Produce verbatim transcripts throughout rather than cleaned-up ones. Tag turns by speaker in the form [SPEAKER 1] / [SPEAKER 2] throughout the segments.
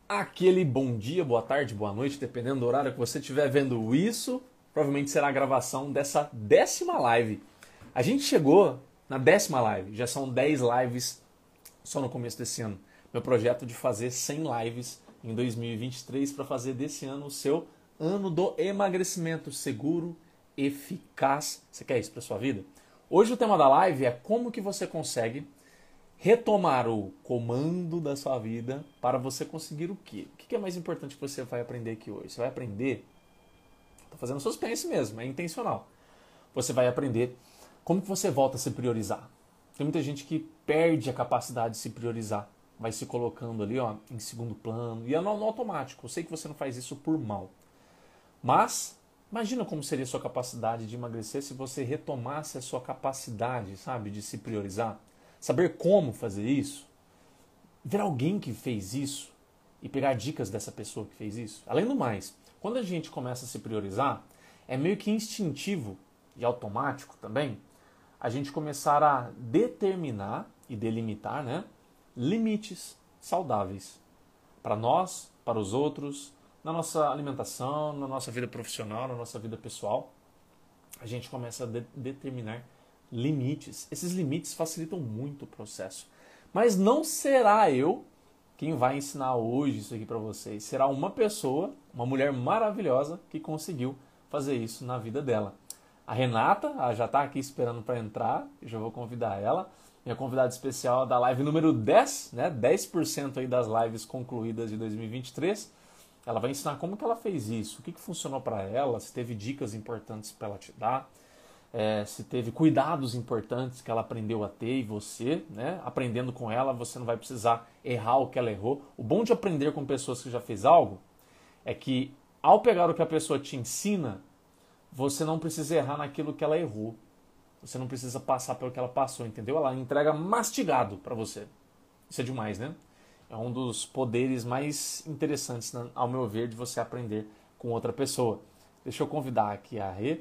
[SPEAKER 1] Aquele bom dia, boa tarde, boa noite, dependendo do horário que você estiver vendo isso, provavelmente será a gravação dessa décima live. A gente chegou na décima live, já são dez lives só no começo desse ano. Meu projeto de fazer cem lives em dois mil e vinte e três para fazer desse ano o seu ano do emagrecimento seguro, eficaz. Você quer isso para sua vida? Hoje o tema da live é como que você consegue retomar o comando da sua vida para você conseguir o quê? O que é mais importante que você vai aprender aqui hoje? Você vai aprender, estou fazendo suspense mesmo, é intencional. Você vai aprender como que você volta a se priorizar. Tem muita gente que perde a capacidade de se priorizar, vai se colocando ali ó, em segundo plano, e é no, no automático. Eu sei que você não faz isso por mal, mas imagina como seria a sua capacidade de emagrecer se você retomasse a sua capacidade, sabe, de se priorizar. Saber como fazer isso, ver alguém que fez isso e pegar dicas dessa pessoa que fez isso. Além do mais, quando a gente começa a se priorizar, é meio que instintivo e automático também a gente começar a determinar e delimitar, né, limites saudáveis para nós, para os outros, na nossa alimentação, na nossa vida profissional, na nossa vida pessoal. A gente começa a de- determinar limites. Esses limites facilitam muito o processo. Mas não será eu quem vai ensinar hoje isso aqui para vocês. Será uma pessoa, uma mulher maravilhosa que conseguiu fazer isso na vida dela. A Renata, ela já está aqui esperando para entrar. Eu já vou convidar ela. Minha convidada especial da live número dez, né? dez por cento aí das lives concluídas de dois mil e vinte e três. Ela vai ensinar como que ela fez isso, o que, que funcionou para ela, se teve dicas importantes para ela te dar. É, se teve cuidados importantes que ela aprendeu a ter e você, né, aprendendo com ela, você não vai precisar errar o que ela errou. O bom de aprender com pessoas que já fez algo é que ao pegar o que a pessoa te ensina, você não precisa errar naquilo que ela errou. Você não precisa passar pelo que ela passou, entendeu? Ela entrega mastigado para você. Isso é demais, né? É um dos poderes mais interessantes, ao meu ver, de você aprender com outra pessoa. Deixa eu convidar aqui a Rê.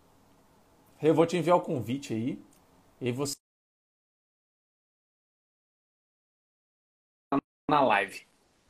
[SPEAKER 1] Eu vou te enviar o convite aí e você na live.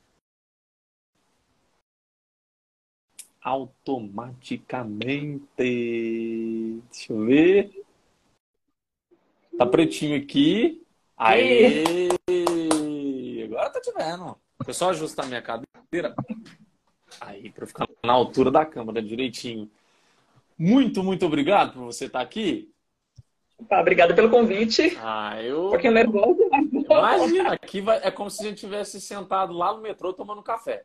[SPEAKER 1] Automaticamente. Deixa eu ver. Tá pretinho aqui.
[SPEAKER 2] E
[SPEAKER 1] Aê! Agora tá te vendo. Deixa eu só ajustar minha cadeira. Aí, para ficar na altura da câmera direitinho. Muito, muito obrigado por você estar aqui.
[SPEAKER 2] Pá, obrigada pelo convite.
[SPEAKER 1] Ah,
[SPEAKER 2] Um
[SPEAKER 1] eu
[SPEAKER 2] pouquinho nervosa, mas vamos
[SPEAKER 1] imagino.
[SPEAKER 2] lá.
[SPEAKER 1] Aqui vai... é como se a gente tivesse sentado lá no metrô tomando café.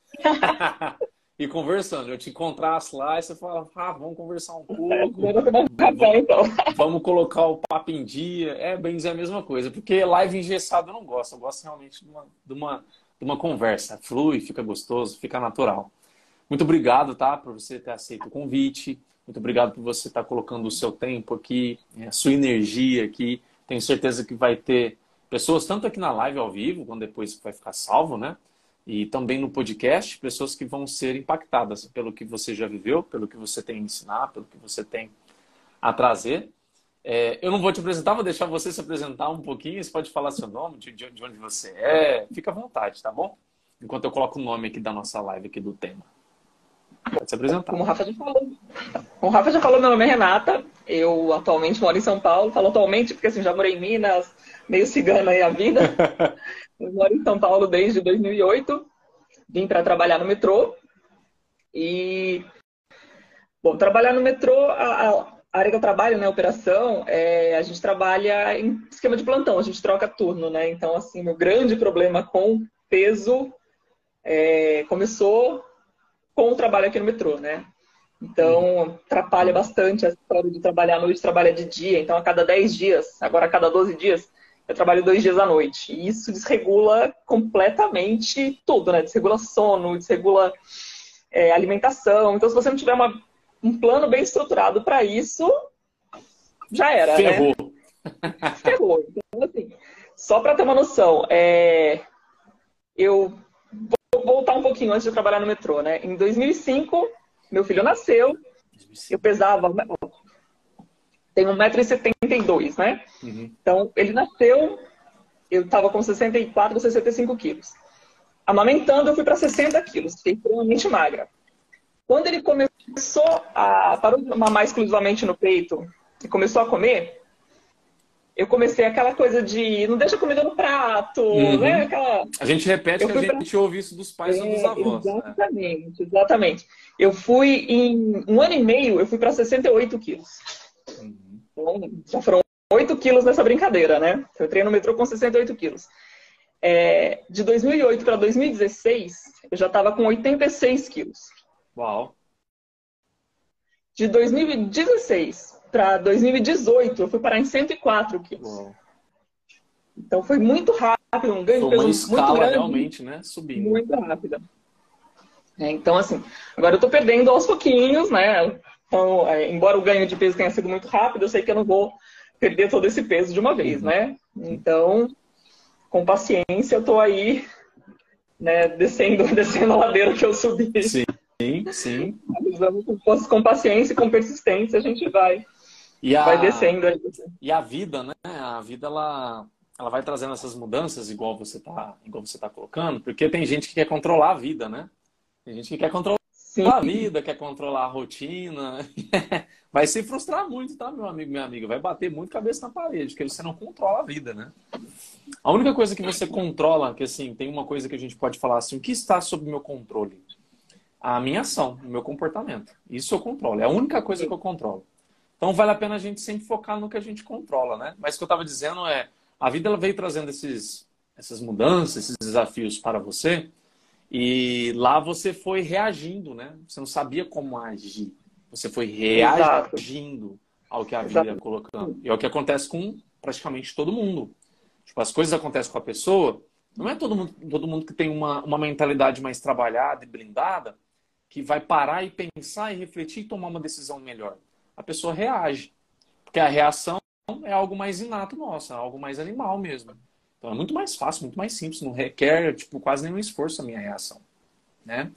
[SPEAKER 1] E conversando. Eu te encontrasse lá e você falava, ah, vamos conversar um pouco,
[SPEAKER 2] Agora tomar um
[SPEAKER 1] v-
[SPEAKER 2] café, então.
[SPEAKER 1] vamos colocar o papo em dia. É bem dizer a mesma coisa, porque live engessada eu não gosto. Eu gosto realmente de uma, de uma, de uma conversa. Flui, fica gostoso, fica natural. Muito obrigado, tá, por você ter aceito o convite. Muito obrigado por você estar colocando o seu tempo aqui, a sua energia aqui. Tenho certeza que vai ter pessoas, tanto aqui na live ao vivo, quando depois vai ficar salvo, né? E também no podcast, pessoas que vão ser impactadas pelo que você já viveu, pelo que você tem a ensinar, pelo que você tem a trazer. É, eu não vou te apresentar, vou deixar você se apresentar um pouquinho. Você pode falar seu nome, de, de onde você é. Fica à vontade, tá bom? Enquanto eu coloco o nome aqui da nossa live, aqui do tema. Pode se apresentar.
[SPEAKER 2] Como o Rafa já falou. Como o Rafa já falou, meu nome é Renata. Eu atualmente moro em São Paulo. Falo atualmente porque assim, já morei em Minas, meio cigana aí a vida. Eu moro em São Paulo desde dois mil e oito. Vim para trabalhar no metrô. E, bom, trabalhar no metrô, a, a área que eu trabalho, né, operação, é, a gente trabalha em esquema de plantão, a gente troca turno, né? Então, assim, meu grande problema com peso é, começou com o trabalho aqui no metrô, né? Então, atrapalha bastante essa história de trabalhar à noite, trabalhar de dia. Então, a cada dez dias, agora a cada doze dias, eu trabalho dois dias à noite. E isso desregula completamente tudo, né? Desregula sono, desregula é, alimentação. Então, se você não tiver uma, um plano bem estruturado para isso, já era, né?
[SPEAKER 1] Ferrou.
[SPEAKER 2] Ferrou. Então, assim, só para ter uma noção, é, eu vou voltar um pouquinho antes de trabalhar no metrô, né? Em dois mil e cinco, meu filho nasceu, eu pesava, tenho um metro e setenta e dois, né?
[SPEAKER 1] Uhum.
[SPEAKER 2] Então, ele nasceu, eu estava com sessenta e quatro, sessenta e cinco quilos. amamentando, eu fui para sessenta quilos, fiquei extremamente magra. Quando ele começou a parou de mamar exclusivamente no peito e começou a comer, eu comecei aquela coisa de não deixa comida no prato,
[SPEAKER 1] Uhum.
[SPEAKER 2] né? Aquela...
[SPEAKER 1] A gente repete
[SPEAKER 2] eu
[SPEAKER 1] que a
[SPEAKER 2] pra...
[SPEAKER 1] gente ouve isso dos pais
[SPEAKER 2] é,
[SPEAKER 1] ou dos avós.
[SPEAKER 2] Exatamente, né? exatamente. Eu fui, em um ano e meio, eu fui para sessenta e oito quilos.
[SPEAKER 1] Uhum.
[SPEAKER 2] Então, já foram oito quilos nessa brincadeira, né? Eu entrei no metrô com sessenta e oito quilos. É, de dois mil e oito para dois mil e dezesseis, eu já estava com oitenta e seis quilos.
[SPEAKER 1] Uau!
[SPEAKER 2] De dois mil e dezesseis para dois mil e dezoito, eu fui parar em cento e quatro quilos.
[SPEAKER 1] Uau.
[SPEAKER 2] Então foi muito rápido, um ganho de peso
[SPEAKER 1] uma escala
[SPEAKER 2] muito grande.
[SPEAKER 1] Realmente, né? Subindo.
[SPEAKER 2] Muito rápida. É, então, assim, agora eu tô perdendo aos pouquinhos, né? Então, é, embora o ganho de peso tenha sido muito rápido, eu sei que eu não vou perder todo esse peso de uma vez,
[SPEAKER 1] uhum.
[SPEAKER 2] né? Então, com paciência, eu tô aí, né, descendo, descendo a ladeira que eu subi.
[SPEAKER 1] Sim, sim.
[SPEAKER 2] Com, com paciência e com persistência, a gente vai,
[SPEAKER 1] e a,
[SPEAKER 2] vai descendo.
[SPEAKER 1] E a vida, né? A vida, ela, ela vai trazendo essas mudanças, igual você tá, igual você tá colocando, porque tem gente que quer controlar a vida, né? Tem gente que quer controlar Sim. a vida, quer controlar a rotina. Vai se frustrar muito, tá, meu amigo, minha amiga? Vai bater muito cabeça na parede, porque você não controla a vida, né? A única coisa que você controla, que assim, tem uma coisa que a gente pode falar assim, o que está sob meu controle? A minha ação, o meu comportamento. Isso eu controlo, é a única coisa que eu controlo. Então vale a pena a gente sempre focar no que a gente controla, né? Mas o que eu estava dizendo é, a vida ela veio trazendo esses, essas mudanças, esses desafios para você, e lá você foi reagindo, né? Você não sabia como agir. Você foi reagindo Exato. Ao que a vida ia colocando. E é o que acontece com praticamente todo mundo. Tipo, as coisas acontecem com a pessoa, não é todo mundo, todo mundo que tem uma, uma mentalidade mais trabalhada e blindada que vai parar e pensar e refletir e tomar uma decisão melhor. A pessoa reage. Porque a reação é algo mais inato nosso, é algo mais animal mesmo. Então é muito mais fácil, muito mais simples, não requer tipo, quase nenhum esforço a minha reação. Né?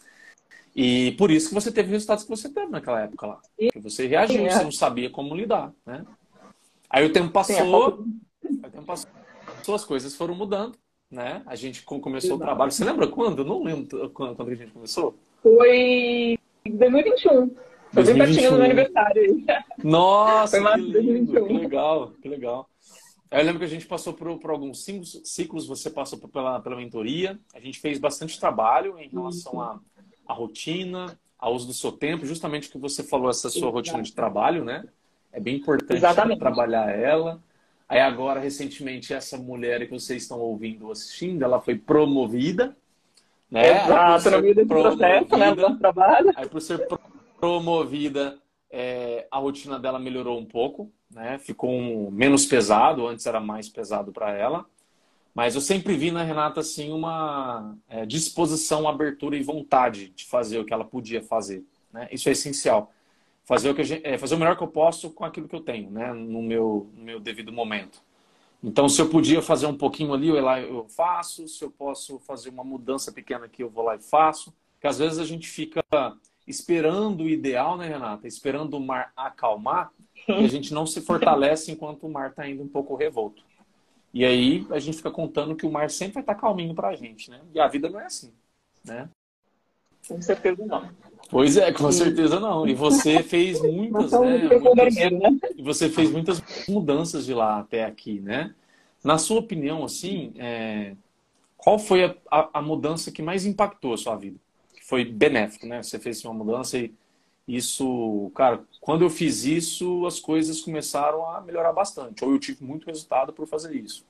[SPEAKER 1] E por isso que você teve os resultados que você teve naquela época lá. Porque você reagiu, Sim, é. você não sabia como lidar. Né? Aí o tempo passou, Sim, é. o tempo passou, as coisas foram mudando. Né? A gente começou Exato. O trabalho. Você lembra quando? Eu não lembro quando, quando a gente começou.
[SPEAKER 2] Foi em dois mil e vinte e um. Foi bem pertinho do meu aniversário.
[SPEAKER 1] Nossa, que lindo, que legal, que legal. Eu lembro que a gente passou por, por alguns ciclos, você passou pela, pela mentoria, a gente fez bastante trabalho em relação à, à rotina, ao uso do seu tempo, justamente o que você falou, essa sua Exato. Rotina de trabalho, né? É bem importante Exatamente. Trabalhar ela. Aí agora, recentemente, essa mulher que vocês estão ouvindo, assistindo, ela foi promovida, né?
[SPEAKER 2] Exato, no meio desse processo, né? Do trabalho.
[SPEAKER 1] Aí por ser promovida, é, a rotina dela melhorou um pouco, né? Ficou um, menos pesado, antes era mais pesado para ela. Mas eu sempre vi na Renata assim, uma é, disposição, abertura e vontade de fazer o que ela podia fazer. Né? Isso é essencial. Fazer o, que gente, é, fazer o melhor que eu posso com aquilo que eu tenho, né? no, meu, no meu devido momento. Então, se eu podia fazer um pouquinho ali, eu, lá, eu faço. Se eu posso fazer uma mudança pequena aqui, eu vou lá e faço. Porque às vezes a gente fica esperando o ideal, né, Renata? Esperando o mar acalmar e a gente não se fortalece enquanto o mar está indo um pouco revolto. E aí a gente fica contando que o mar sempre vai estar calminho para a gente, né? E a vida não é assim, né?
[SPEAKER 2] Com certeza não.
[SPEAKER 1] Pois é, com certeza não. E você fez muitas, né, muitas, e você fez muitas mudanças de lá até aqui, né? Na sua opinião, assim, é, qual foi a, a, a mudança que mais impactou a sua vida? Que foi benéfico, né? Você fez uma mudança e isso, cara, quando eu fiz isso, as coisas começaram a melhorar bastante. Ou eu tive muito resultado por fazer isso.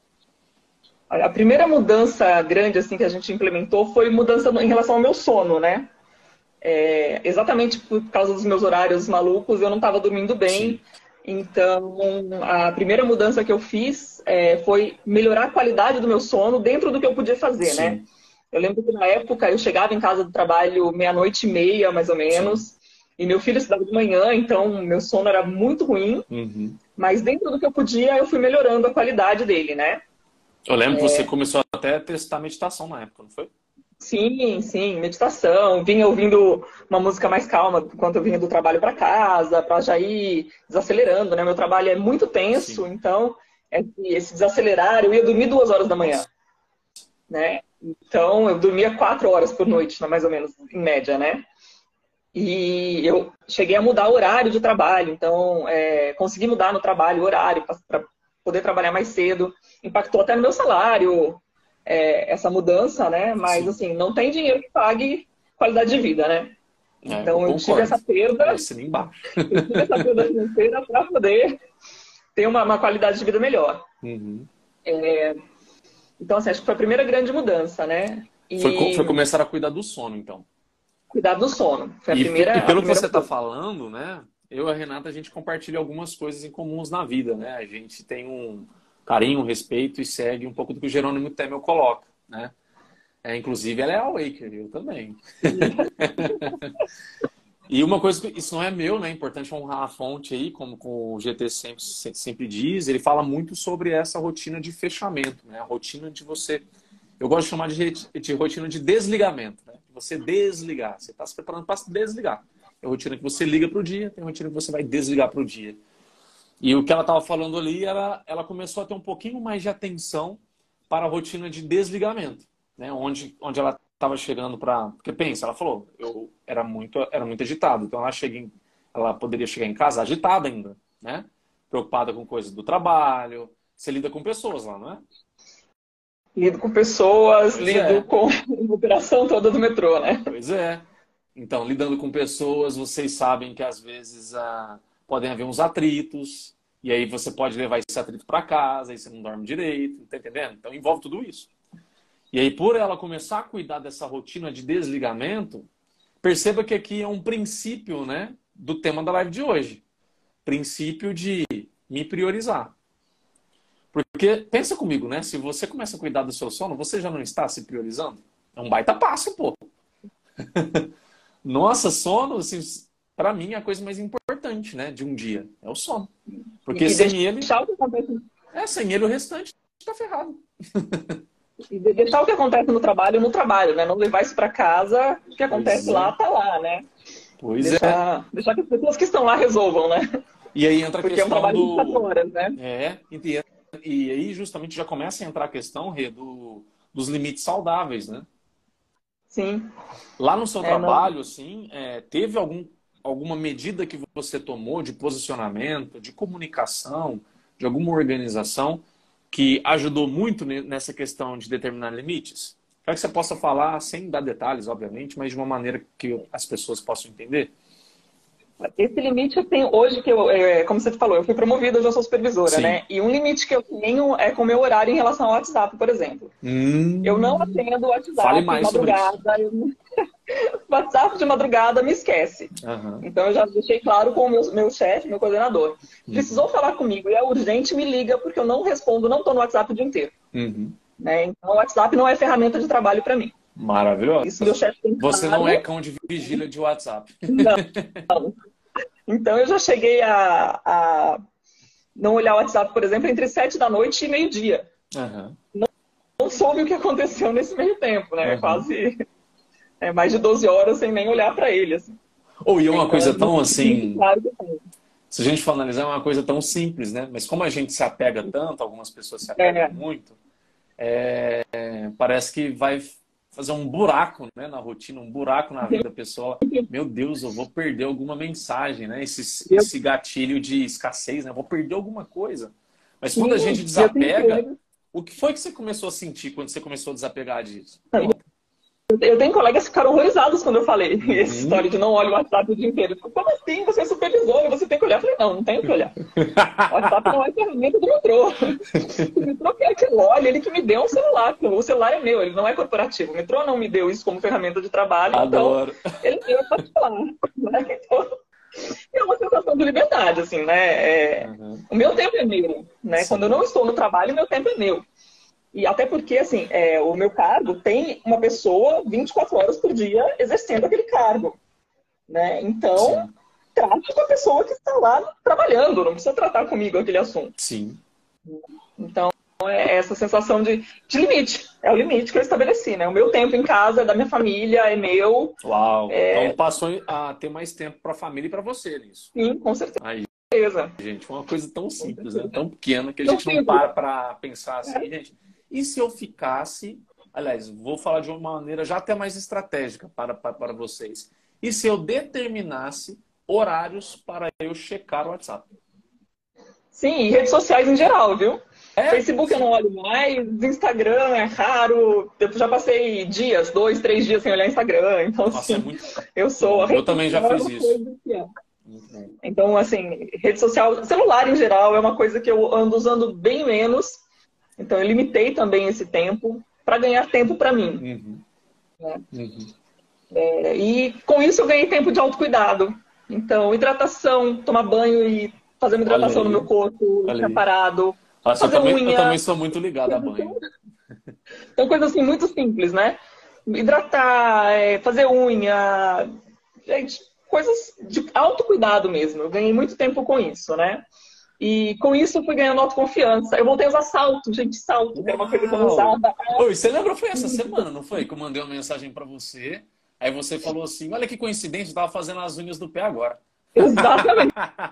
[SPEAKER 2] A primeira mudança grande assim que a gente implementou foi mudança em relação ao meu sono, né? É, exatamente por causa dos meus horários malucos, eu não estava dormindo bem. Sim. Então, a primeira mudança que eu fiz é, foi melhorar a qualidade do meu sono dentro do que eu podia fazer, Sim. né? Eu lembro que na época eu chegava em casa do trabalho meia-noite e meia, mais ou menos, Sim. e meu filho estudava de manhã, então meu sono era muito ruim. Uhum. Mas dentro do que eu podia, eu fui melhorando a qualidade dele, né?
[SPEAKER 1] Eu lembro é... que você começou até a testar meditação na época, não foi?
[SPEAKER 2] Sim, sim, meditação. Vinha ouvindo uma música mais calma enquanto eu vinha do trabalho para casa, para já ir desacelerando, né? Meu trabalho é muito tenso, sim. Então esse desacelerar, eu ia dormir duas horas da manhã, né? Então, eu dormia quatro horas por noite, mais ou menos, em média, né? E eu cheguei a mudar o horário de trabalho, então é, consegui mudar no trabalho o horário para poder trabalhar mais cedo. Impactou até no meu salário, é, essa mudança, né? Mas,
[SPEAKER 1] Sim.
[SPEAKER 2] assim, não tem dinheiro que pague qualidade de vida, né?
[SPEAKER 1] É,
[SPEAKER 2] Então,
[SPEAKER 1] eu
[SPEAKER 2] eu tive
[SPEAKER 1] concordo.
[SPEAKER 2] essa perda,
[SPEAKER 1] Eu assino embaixo.
[SPEAKER 2] eu tive essa perda financeira para poder ter uma, uma qualidade de vida melhor.
[SPEAKER 1] Uhum.
[SPEAKER 2] Então, assim, acho que foi a primeira grande mudança, né?
[SPEAKER 1] Foi, co- foi
[SPEAKER 2] E
[SPEAKER 1] começar a cuidar do sono, então.
[SPEAKER 2] cuidar do sono. Foi a
[SPEAKER 1] E, pe- e
[SPEAKER 2] primeira, a
[SPEAKER 1] pelo que
[SPEAKER 2] primeira
[SPEAKER 1] você está
[SPEAKER 2] mudança.
[SPEAKER 1] falando, né? Eu e a Renata, a gente compartilha algumas coisas em comuns na vida, né? A gente tem um carinho, um respeito e segue um pouco do que o Jerônimo Temel coloca, né? É, inclusive, ela é a Waker, eu também. E uma coisa que isso não é meu, né? É importante honrar a fonte aí, como o G T sempre, sempre diz. Ele fala muito sobre essa rotina de fechamento, né? A rotina de você. Eu gosto de chamar de, de rotina de desligamento, né? De você desligar. Você está se preparando para desligar. Tem rotina que você liga para o dia, tem rotina que você vai desligar para o dia. E o que ela estava falando ali, ela, ela começou a ter um pouquinho mais de atenção para a rotina de desligamento, né? Onde, onde ela estava chegando para... Porque pensa, ela falou, eu era muito, era muito agitado, então ela, chega em, ela poderia chegar em casa agitada ainda, né? Preocupada com coisas do trabalho. Você lida com pessoas lá, não é?
[SPEAKER 2] Lido com pessoas,
[SPEAKER 1] Pois
[SPEAKER 2] lido
[SPEAKER 1] é,
[SPEAKER 2] com a operação toda do metrô, né?
[SPEAKER 1] pois é. Então, lidando com pessoas, vocês sabem que às vezes ah, podem haver uns atritos, e aí você pode levar esse atrito para casa, aí você não dorme direito, tá entendendo? Então envolve tudo isso. E aí, por ela começar a cuidar dessa rotina de desligamento, perceba que aqui é um princípio, né, do tema da live de hoje. Princípio de me priorizar. Porque, pensa comigo, né? Se você começa a cuidar do seu sono, você já não está se priorizando? É um baita passo, pô. Nossa, sono, assim, para mim é a coisa mais importante, né, de um dia. É o sono. Porque
[SPEAKER 2] E, e
[SPEAKER 1] sem ele,
[SPEAKER 2] deixar o que acontece,
[SPEAKER 1] é, sem ele o restante está ferrado.
[SPEAKER 2] e deixar o que acontece no trabalho no trabalho, né? Não levar isso para casa, o que acontece
[SPEAKER 1] Pois é.
[SPEAKER 2] lá, tá lá, né?
[SPEAKER 1] Pois é.
[SPEAKER 2] Deixar, deixar que as pessoas que estão lá resolvam, né?
[SPEAKER 1] E aí entra a
[SPEAKER 2] Porque é um
[SPEAKER 1] questão
[SPEAKER 2] trabalho de vinte e quatro
[SPEAKER 1] do...
[SPEAKER 2] horas, né?
[SPEAKER 1] É, e, e aí justamente já começa a entrar a questão, Rê, do, dos limites saudáveis, né?
[SPEAKER 2] Sim.
[SPEAKER 1] Lá no seu
[SPEAKER 2] É, não,
[SPEAKER 1] trabalho, assim, é, teve algum, alguma medida que você tomou de posicionamento, de comunicação, de alguma organização que ajudou muito nessa questão de determinar limites? Quero que você possa falar, sem dar detalhes, obviamente, mas de uma maneira que as pessoas possam entender.
[SPEAKER 2] esse limite eu tenho hoje, que eu, é, como você falou, eu fui promovida, eu já sou supervisora,
[SPEAKER 1] Sim.
[SPEAKER 2] né? E um limite que eu tenho é com o meu horário em relação ao WhatsApp, por exemplo. Eu não
[SPEAKER 1] Hum,
[SPEAKER 2] atendo o
[SPEAKER 1] fale
[SPEAKER 2] WhatsApp de
[SPEAKER 1] mais sobre isso.
[SPEAKER 2] madrugada. Eu... WhatsApp de madrugada me esquece.
[SPEAKER 1] Uhum.
[SPEAKER 2] Então eu já deixei claro com o meu, meu chefe, meu coordenador. Precisou
[SPEAKER 1] Uhum.
[SPEAKER 2] falar comigo e é urgente, me liga, porque eu não respondo, não estou no WhatsApp o dia inteiro.
[SPEAKER 1] Uhum.
[SPEAKER 2] Né? Então o WhatsApp não é ferramenta de trabalho para mim.
[SPEAKER 1] Maravilhoso.
[SPEAKER 2] Isso meu chefe tem
[SPEAKER 1] Você
[SPEAKER 2] claro.
[SPEAKER 1] não é cão de vigília de WhatsApp.
[SPEAKER 2] Não. Então eu já cheguei a, a não olhar o WhatsApp, por exemplo, entre sete da noite e meio-dia.
[SPEAKER 1] Uhum.
[SPEAKER 2] Não, não soube o que aconteceu nesse meio tempo, né?
[SPEAKER 1] Uhum.
[SPEAKER 2] Quase é, mais de doze horas sem nem olhar para ele. Assim.
[SPEAKER 1] Ou e é uma
[SPEAKER 2] então,
[SPEAKER 1] coisa tão assim,
[SPEAKER 2] claro que tem.
[SPEAKER 1] se a gente for analisar, é uma coisa tão simples, né? Mas como a gente se apega tanto, algumas pessoas se apegam
[SPEAKER 2] É.
[SPEAKER 1] muito, é, parece que vai fazer um buraco, né, na rotina, um buraco na vida pessoal. Meu Deus, eu vou perder alguma mensagem, né? Esse, esse gatilho de escassez, né? Eu vou perder alguma coisa. Mas quando a gente desapega, o que foi que você começou a sentir quando você começou a desapegar disso? Conta.
[SPEAKER 2] Eu tenho colegas que ficaram horrorizados quando eu falei
[SPEAKER 1] Uhum.
[SPEAKER 2] essa história de não olhar o WhatsApp o dia inteiro. Como assim? Você é supervisor, você tem que olhar. Eu falei, não, não tenho que olhar. O WhatsApp não é ferramenta do metrô. O metrô quer que eu olhe, ele que me deu um celular. O celular é meu, ele não é corporativo. O metrô não me deu isso como ferramenta de trabalho,
[SPEAKER 1] Adoro.
[SPEAKER 2] Então ele deu para falar. Né? Então, é uma sensação de liberdade, assim, né? É, uhum. O meu tempo é meu, né? Quando eu não estou no trabalho, meu tempo é meu. E até porque, assim, é, o meu cargo tem uma pessoa vinte e quatro horas por dia exercendo aquele cargo. Né? Então, Sim. trate com a pessoa que está lá trabalhando, não precisa tratar comigo aquele assunto.
[SPEAKER 1] Sim.
[SPEAKER 2] Então, é essa sensação de, de limite. É o limite que eu estabeleci, né? O meu tempo em casa é da minha família, é meu.
[SPEAKER 1] Uau!
[SPEAKER 2] É...
[SPEAKER 1] Então passou a ter mais tempo para a família e para você nisso.
[SPEAKER 2] Sim, com certeza.
[SPEAKER 1] Aí, gente, uma coisa tão simples, né? Tão pequena, que a
[SPEAKER 2] Tão
[SPEAKER 1] gente não
[SPEAKER 2] simples.
[SPEAKER 1] para para pensar assim,
[SPEAKER 2] É.
[SPEAKER 1] gente... E se eu ficasse aliás, vou falar de uma maneira já até mais estratégica para, para, para vocês. E se eu determinasse horários para eu checar o WhatsApp?
[SPEAKER 2] Sim, e redes sociais em geral, viu?
[SPEAKER 1] É?
[SPEAKER 2] Facebook eu não olho mais, Instagram é raro. Eu já passei dias, dois, três dias sem olhar Instagram. Então,
[SPEAKER 1] Nossa, é
[SPEAKER 2] assim,
[SPEAKER 1] muito
[SPEAKER 2] eu sou a
[SPEAKER 1] bom.
[SPEAKER 2] rede
[SPEAKER 1] Eu também já
[SPEAKER 2] social é
[SPEAKER 1] fiz
[SPEAKER 2] uma
[SPEAKER 1] isso.
[SPEAKER 2] coisa que é.
[SPEAKER 1] Muito bom.
[SPEAKER 2] Então, assim, rede social, celular em geral é uma coisa que eu ando usando bem menos. Então, eu limitei também esse tempo para ganhar tempo para mim.
[SPEAKER 1] Uhum.
[SPEAKER 2] Né?
[SPEAKER 1] Uhum.
[SPEAKER 2] É, e com isso eu ganhei tempo de autocuidado. Então, hidratação, tomar banho e fazer uma
[SPEAKER 1] Olha
[SPEAKER 2] hidratação no
[SPEAKER 1] aí,
[SPEAKER 2] meu corpo,
[SPEAKER 1] olha aí.
[SPEAKER 2] parado,
[SPEAKER 1] Nossa, eu
[SPEAKER 2] fazer
[SPEAKER 1] também, eu também
[SPEAKER 2] unha.
[SPEAKER 1] sou muito ligado a banho.
[SPEAKER 2] Então, coisa assim muito simples, né? Hidratar, é, fazer unha, gente, coisas de autocuidado mesmo. Eu ganhei muito tempo com isso, né? E com isso eu fui ganhando autoconfiança. Eu voltei a usar salto, gente, salto, que era uma coisa que eu não
[SPEAKER 1] Uau!
[SPEAKER 2] usava.
[SPEAKER 1] Oi, você lembra? Foi essa semana, não foi? Que eu mandei uma mensagem para você. Aí você falou assim: olha que coincidência, eu tava fazendo as unhas do pé agora.
[SPEAKER 2] Exatamente,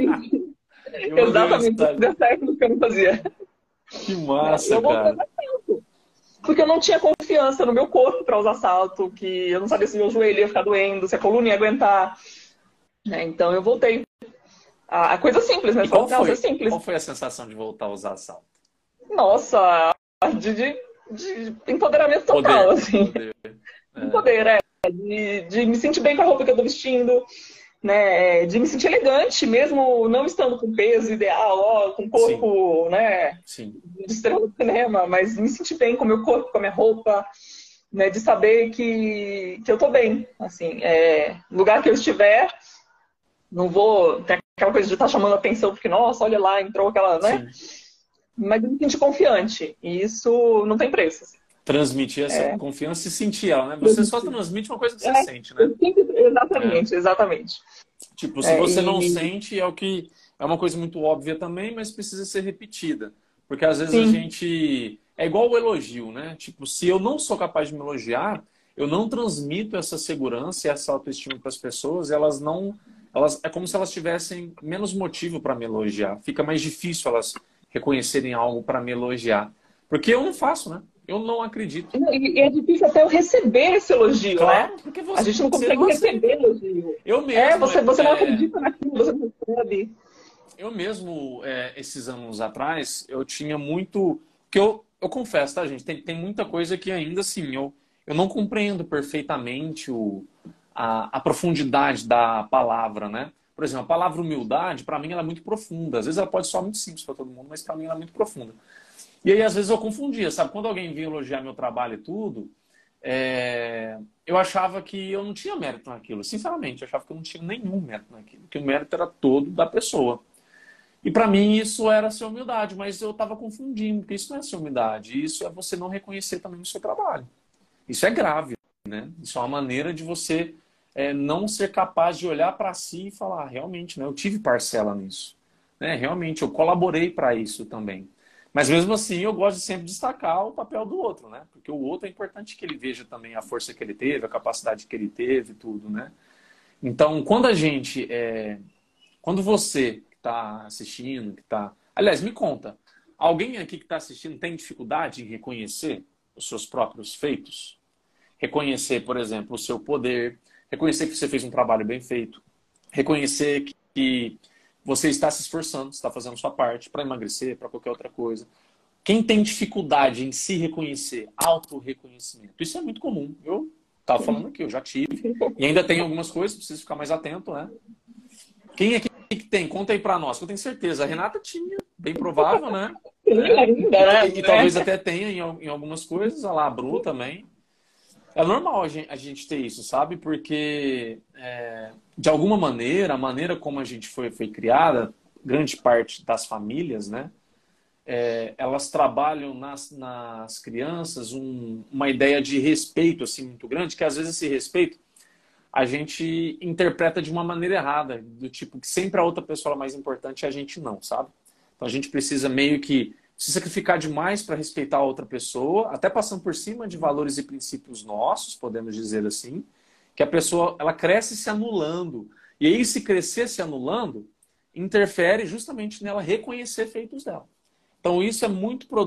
[SPEAKER 1] Eu mandei uma
[SPEAKER 2] exatamente.
[SPEAKER 1] mensagem.
[SPEAKER 2] Deu certo no que eu não fazia.
[SPEAKER 1] Que
[SPEAKER 2] Né? E
[SPEAKER 1] massa,
[SPEAKER 2] eu voltei a
[SPEAKER 1] cara.
[SPEAKER 2] usar salto. Porque eu não tinha confiança no meu corpo para usar salto, que eu não sabia se meu joelho ia ficar doendo, se a coluna ia aguentar. Né? Então eu voltei. A, a coisa simples, né?
[SPEAKER 1] E
[SPEAKER 2] Você fala
[SPEAKER 1] qual
[SPEAKER 2] assim, não, isso é
[SPEAKER 1] foi?
[SPEAKER 2] simples.
[SPEAKER 1] Qual foi a sensação de voltar a usar salto?
[SPEAKER 2] Nossa, de, de, de empoderamento total,
[SPEAKER 1] Poder,
[SPEAKER 2] assim.
[SPEAKER 1] poder.
[SPEAKER 2] De
[SPEAKER 1] É,
[SPEAKER 2] poder, é. De, de me sentir bem com a roupa que eu tô vestindo, né? De me sentir elegante, mesmo não estando com peso ideal, ó, com
[SPEAKER 1] sim,
[SPEAKER 2] corpo, né?
[SPEAKER 1] sim.
[SPEAKER 2] De estrela do cinema, mas me sentir bem com o meu corpo, com a minha roupa, né? De saber que, que eu tô bem, assim. É, lugar que eu estiver, não vou ter aquela coisa de estar chamando atenção, porque, nossa, olha lá, entrou aquela, né?
[SPEAKER 1] Sim.
[SPEAKER 2] Mas eu me senti confiante. E isso não tem preço. Assim.
[SPEAKER 1] Transmitir essa
[SPEAKER 2] É,
[SPEAKER 1] confiança e sentir ela, né? Você só transmite uma coisa que você
[SPEAKER 2] é,
[SPEAKER 1] sente, né?
[SPEAKER 2] eu sempre,
[SPEAKER 1] É.
[SPEAKER 2] exatamente, exatamente.
[SPEAKER 1] Tipo, se
[SPEAKER 2] É,
[SPEAKER 1] você não
[SPEAKER 2] e
[SPEAKER 1] sente, é o que é uma coisa muito óbvia também, mas precisa ser repetida. Porque às vezes a
[SPEAKER 2] sim,
[SPEAKER 1] gente é igual o elogio, né? Tipo, se eu não sou capaz de me elogiar, eu não transmito essa segurança e essa autoestima para as pessoas, elas não, elas é como se elas tivessem menos motivo para me elogiar. Fica mais difícil elas reconhecerem algo para me elogiar, porque eu não faço, né? Eu não acredito.
[SPEAKER 2] e, e é difícil até eu receber esse elogio, né?
[SPEAKER 1] Claro, porque
[SPEAKER 2] A gente não
[SPEAKER 1] você
[SPEAKER 2] consegue
[SPEAKER 1] não
[SPEAKER 2] receber
[SPEAKER 1] aceita.
[SPEAKER 2] elogio.
[SPEAKER 1] Eu
[SPEAKER 2] É,
[SPEAKER 1] mesmo,
[SPEAKER 2] você, você não
[SPEAKER 1] é,
[SPEAKER 2] acredita naquilo, você não recebe.
[SPEAKER 1] Eu mesmo, é, esses anos atrás, eu tinha muito. Que eu, eu confesso, tá, gente? Tem, tem muita coisa que ainda assim eu, eu não compreendo perfeitamente o, a, a profundidade da palavra, né? Por exemplo, a palavra humildade, para mim, ela é muito profunda. Às vezes ela pode soar muito simples para todo mundo, mas para mim ela é muito profunda. E aí, às vezes, eu confundia, sabe? Quando alguém vinha elogiar meu trabalho e tudo, é, eu achava que eu não tinha mérito naquilo. Sinceramente, eu achava que eu não tinha nenhum mérito naquilo. Que o mérito era todo da pessoa. E para mim isso era ser humildade, mas eu estava confundindo, porque isso não é ser humildade, isso é você não reconhecer também o seu trabalho. Isso é grave, né? Isso é uma maneira de você é, não ser capaz de olhar para si e falar, "Ah, realmente, né, eu tive parcela nisso. Né? Realmente, eu colaborei para isso também. Mas mesmo assim, eu gosto de sempre destacar o papel do outro, né? Porque o outro é importante que ele veja também a força que ele teve, a capacidade que ele teve, tudo, né? Então, quando a gente é, quando você que está assistindo, que está. Aliás, me conta, alguém aqui que está assistindo tem dificuldade em reconhecer os seus próprios feitos? Reconhecer, por exemplo, o seu poder, reconhecer que você fez um trabalho bem feito, reconhecer que você está se esforçando, está fazendo sua parte para emagrecer, para qualquer outra coisa. Quem tem dificuldade em se reconhecer, autorreconhecimento, isso é muito comum. Eu estava falando aqui, eu já tive, e ainda tem algumas coisas, preciso ficar mais atento, né? Quem aqui que tem? Conta aí pra nós, que eu tenho certeza. A Renata tinha, bem provável, né?
[SPEAKER 2] Sim,
[SPEAKER 1] né?
[SPEAKER 2] ainda,
[SPEAKER 1] E,
[SPEAKER 2] né?
[SPEAKER 1] e- e talvez até tenha em, al- em algumas coisas. Olha lá, a Bru também. É normal a gente, a gente ter isso, sabe? Porque, é, de alguma maneira, a maneira como a gente foi, foi criada, grande parte das famílias, né? É, elas trabalham nas, nas crianças um- uma ideia de respeito, assim, muito grande, que às vezes esse respeito a gente interpreta de uma maneira errada, do tipo que sempre a outra pessoa é mais importante e a gente não, sabe? Então a gente precisa meio que se sacrificar demais para respeitar a outra pessoa, até passando por cima de valores e princípios nossos, podemos dizer assim, que a pessoa ela cresce se anulando. E aí, se crescer se anulando, interfere justamente nela reconhecer feitos dela. Então isso é muito produto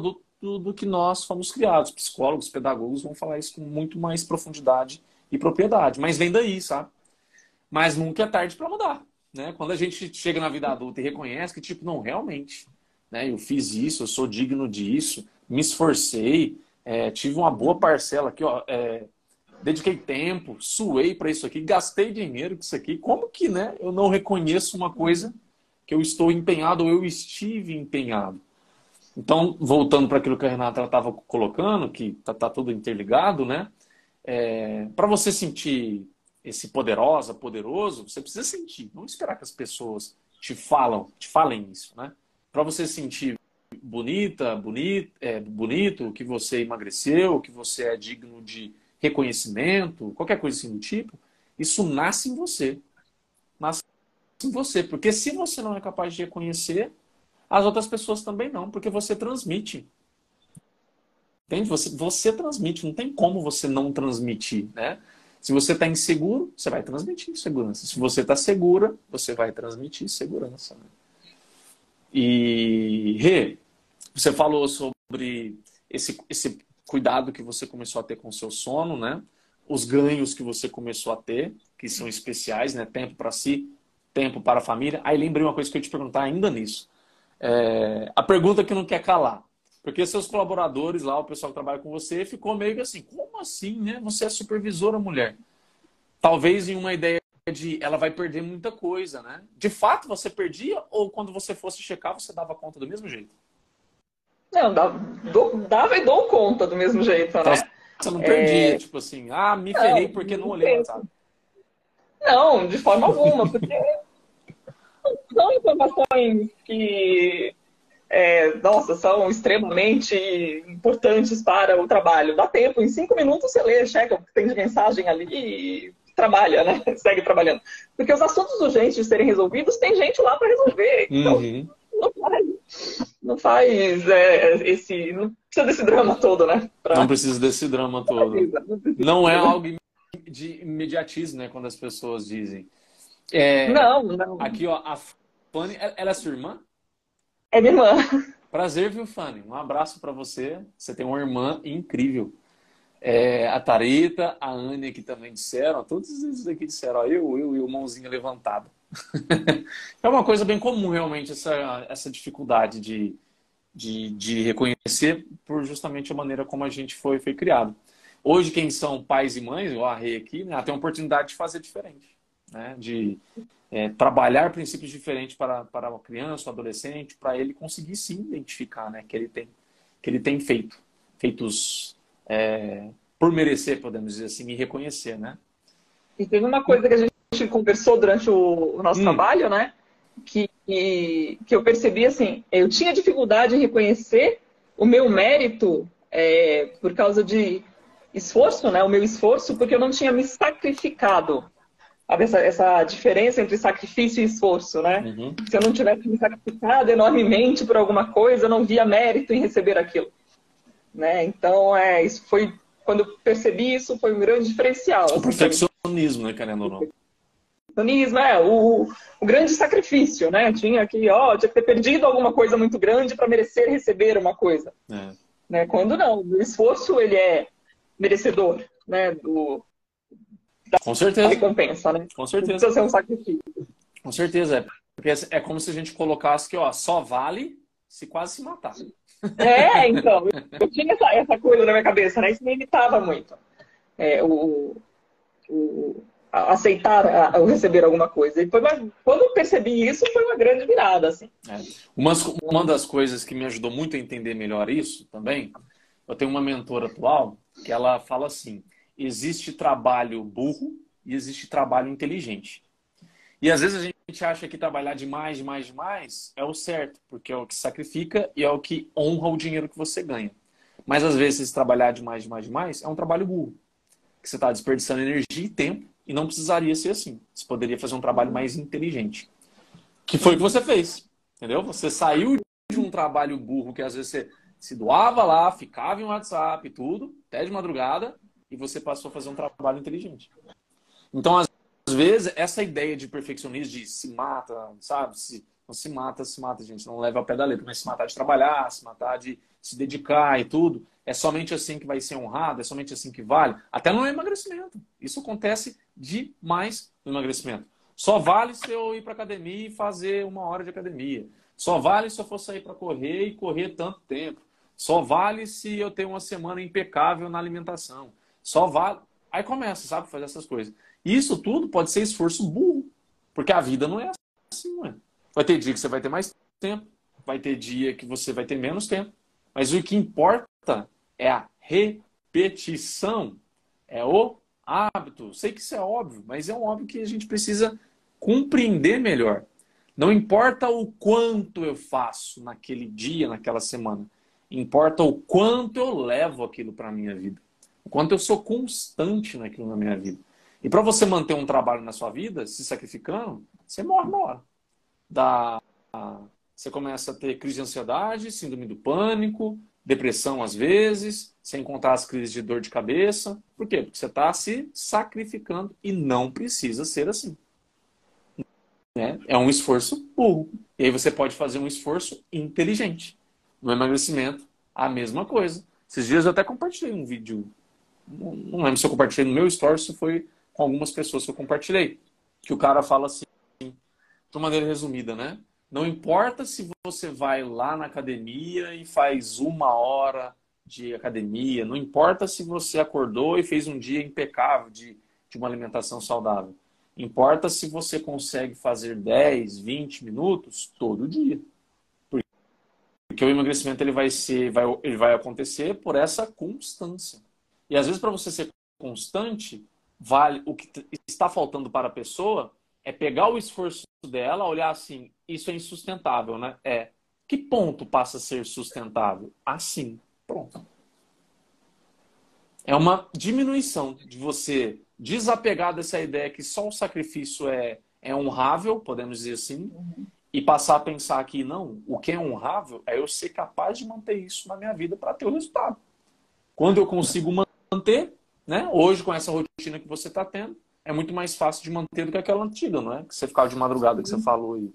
[SPEAKER 1] do, do que nós fomos criados. Psicólogos, pedagogos vão falar isso com muito mais profundidade e propriedade. Mas vem daí, sabe? Mas nunca é tarde para mudar, né? Quando a gente chega na vida adulta e reconhece que, tipo, não, realmente, né? Eu fiz isso, eu sou digno disso, me esforcei, é, tive uma boa parcela aqui, ó, é, dediquei tempo, suei para isso aqui, gastei dinheiro com isso aqui. Como que, né? Eu não reconheço uma coisa que eu estou empenhado ou eu estive empenhado? Então, voltando para aquilo que a Renata estava colocando, que tá, tá tudo interligado, né? É, para você sentir esse poderosa, poderoso, você precisa sentir. Não esperar que as pessoas te falam, te falem isso, né? Para você sentir bonita, bonito, é, bonito, que você emagreceu, que você é digno de reconhecimento, qualquer coisa assim do tipo, isso nasce em você. Nasce em você. Porque se você não é capaz de reconhecer, as outras pessoas também não, porque você transmite. Entende? Você, você transmite, não tem como você não transmitir, né? Se você está inseguro, você vai transmitir segurança. Se você está segura, você vai transmitir segurança. Né? E, Rê, você falou sobre esse, esse cuidado que você começou a ter com o seu sono, né? Os ganhos que você começou a ter, que são especiais, né? Tempo para si, tempo para a família. Aí lembrei uma coisa que eu ia te perguntar ainda nisso. É, a pergunta que não quer calar. Porque seus colaboradores lá, o pessoal que trabalha com você, ficou meio que assim, como assim, né? Você é supervisora mulher. Talvez em uma ideia de ela vai perder muita coisa, né? De fato, você perdia ou quando você fosse checar, você dava conta do mesmo jeito?
[SPEAKER 2] Não, dava, dou- dava e dou conta do mesmo jeito,
[SPEAKER 1] Então
[SPEAKER 2] né?
[SPEAKER 1] você não perdia,
[SPEAKER 2] É,
[SPEAKER 1] tipo assim, ah, me ferrei
[SPEAKER 2] não,
[SPEAKER 1] porque não
[SPEAKER 2] não
[SPEAKER 1] olhei o
[SPEAKER 2] tem-
[SPEAKER 1] WhatsApp.
[SPEAKER 2] não, de forma alguma, porque são informações que, é, nossa, são extremamente importantes para o trabalho. Dá tempo, em cinco minutos você lê, checa o que tem de mensagem ali e trabalha, né? Segue trabalhando. Porque os assuntos urgentes de serem resolvidos, tem gente lá para resolver. Então,
[SPEAKER 1] Uhum.
[SPEAKER 2] não faz, não faz é, esse. Não precisa desse drama todo, né?
[SPEAKER 1] Não
[SPEAKER 2] Pra...
[SPEAKER 1] precisa desse drama
[SPEAKER 2] Não
[SPEAKER 1] todo.
[SPEAKER 2] precisa, não
[SPEAKER 1] Não é
[SPEAKER 2] precisa.
[SPEAKER 1] algo de imediatismo, né? Quando as pessoas dizem. É,
[SPEAKER 2] Não, não.
[SPEAKER 1] aqui, ó, a Fanny, ela é sua irmã?
[SPEAKER 2] É minha irmã.
[SPEAKER 1] Prazer, viu, Fanny? Um abraço para você. Você tem uma irmã incrível. É, a Tarita, a Anne aqui também disseram, todos esses aqui disseram, ó, eu, eu e o mãozinha levantada. É uma coisa bem comum, realmente, essa, essa dificuldade de, de, de reconhecer por justamente a maneira como a gente foi, foi criado. Hoje, quem são pais e mães, eu arrei aqui, né, tem a oportunidade de fazer diferente, né, de é, trabalhar princípios diferentes para, para a criança, o adolescente, para ele conseguir sim identificar, né, que ele tem, que ele tem feito, feitos é, por merecer, podemos dizer assim, e reconhecer, né?
[SPEAKER 2] E teve uma coisa que a gente conversou durante o, o nosso
[SPEAKER 1] Hum,
[SPEAKER 2] trabalho, né? Que, que, que eu percebi assim, eu tinha dificuldade em reconhecer o meu mérito é, por causa de esforço, né? O meu esforço, porque eu não tinha me sacrificado. Sabe, essa, essa diferença entre sacrifício e esforço, né?
[SPEAKER 1] uhum.
[SPEAKER 2] Se eu não tivesse me sacrificado enormemente por alguma coisa, eu não via mérito em receber aquilo, né? Então, é, isso foi quando eu percebi isso, foi um grande diferencial,
[SPEAKER 1] O
[SPEAKER 2] assim, para mim.
[SPEAKER 1] perfeccionismo, né, querendo ou não.
[SPEAKER 2] Perfeccionismo, é o, o grande sacrifício, né? Tinha que, ó, tinha que ter perdido alguma coisa muito grande para merecer receber uma coisa,
[SPEAKER 1] É.
[SPEAKER 2] né? Quando não, o esforço ele é merecedor, né? Do,
[SPEAKER 1] Com
[SPEAKER 2] da
[SPEAKER 1] certeza,
[SPEAKER 2] recompensa, né?
[SPEAKER 1] com
[SPEAKER 2] Não
[SPEAKER 1] certeza.
[SPEAKER 2] precisa ser um sacrifício.
[SPEAKER 1] Com certeza, é. Porque é como se a gente colocasse que, ó, só vale se quase se matar.
[SPEAKER 2] É, então, eu tinha essa, essa coisa na minha cabeça, né? Isso me limitava muito. É, o, o, a- aceitar a, o receber alguma coisa. E foi uma- quando eu percebi isso, foi uma grande virada, assim.
[SPEAKER 1] É. Umas- uma das coisas que me ajudou muito a entender melhor isso também, eu tenho uma mentora atual que ela fala assim: existe trabalho burro e existe trabalho inteligente. E às vezes a gente acha que trabalhar demais, demais, demais é o certo, porque é o que sacrifica e é o que honra o dinheiro que você ganha. Mas às vezes trabalhar demais, demais, demais é um trabalho burro, que você está desperdiçando energia e tempo e não precisaria ser assim. Você poderia fazer um trabalho mais inteligente. Que foi o que você fez, entendeu? Você saiu de um trabalho burro que às vezes você se doava lá, ficava em WhatsApp e tudo, até de madrugada, e você passou a fazer um trabalho inteligente. Então, às vezes, essa ideia de perfeccionismo, de se mata, sabe? Se, não se mata, se mata, gente. Não leva ao pé da letra, mas se matar de trabalhar, se matar de se dedicar e tudo, é somente assim que vai ser honrado, é somente assim que vale. Até no emagrecimento. Isso acontece demais no emagrecimento. Só vale se eu ir para academia e fazer uma hora de academia. Só vale se eu for sair para correr e correr tanto tempo. Só vale se eu tenho uma semana impecável na alimentação. Só vale... Aí começa, sabe, fazer essas coisas. E isso tudo pode ser esforço burro. Porque a vida não é assim, não é? Vai ter dia que você vai ter mais tempo. Vai ter dia que você vai ter menos tempo. Mas o que importa é a repetição. É o hábito. Sei que isso é óbvio, mas é um óbvio que a gente precisa compreender melhor. Não importa o quanto eu faço naquele dia, naquela semana. Importa o quanto eu levo aquilo para a minha vida. O quanto eu sou constante naquilo na minha vida. E para você manter um trabalho na sua vida, se sacrificando, você morre na hora. Da... Você começa a ter crise de ansiedade, síndrome do pânico, depressão às vezes, sem contar as crises de dor de cabeça. Por quê? Porque você está se sacrificando e não precisa ser assim. Né? É um esforço burro. E aí você pode fazer um esforço inteligente. No emagrecimento, a mesma coisa. Esses dias eu até compartilhei um vídeo, não lembro se eu compartilhei no meu story, ou se foi com algumas pessoas que eu compartilhei, que o cara fala assim, de uma maneira resumida, né? Não importa se você vai lá na academia e faz uma hora de academia, não importa se você acordou e fez um dia impecável de, de uma alimentação saudável. Importa se você consegue fazer dez, vinte minutos todo dia. Porque o emagrecimento ele vai, ser, vai, ele vai acontecer por essa constância. E às vezes para você ser constante, vale, o que está faltando para a pessoa é pegar o esforço dela, olhar assim, isso é insustentável, né? É. Que ponto passa a ser sustentável? Assim, pronto. É uma diminuição de você desapegar dessa ideia que só o sacrifício é, é honrável, podemos dizer assim, uhum. E passar a pensar que não, o que é honrável é eu ser capaz de manter isso na minha vida para ter o resultado. Quando eu consigo manter, né? Hoje com essa rotina que você está tendo, é muito mais fácil de manter do que aquela antiga, não é? Que você ficava de madrugada, que você falou aí.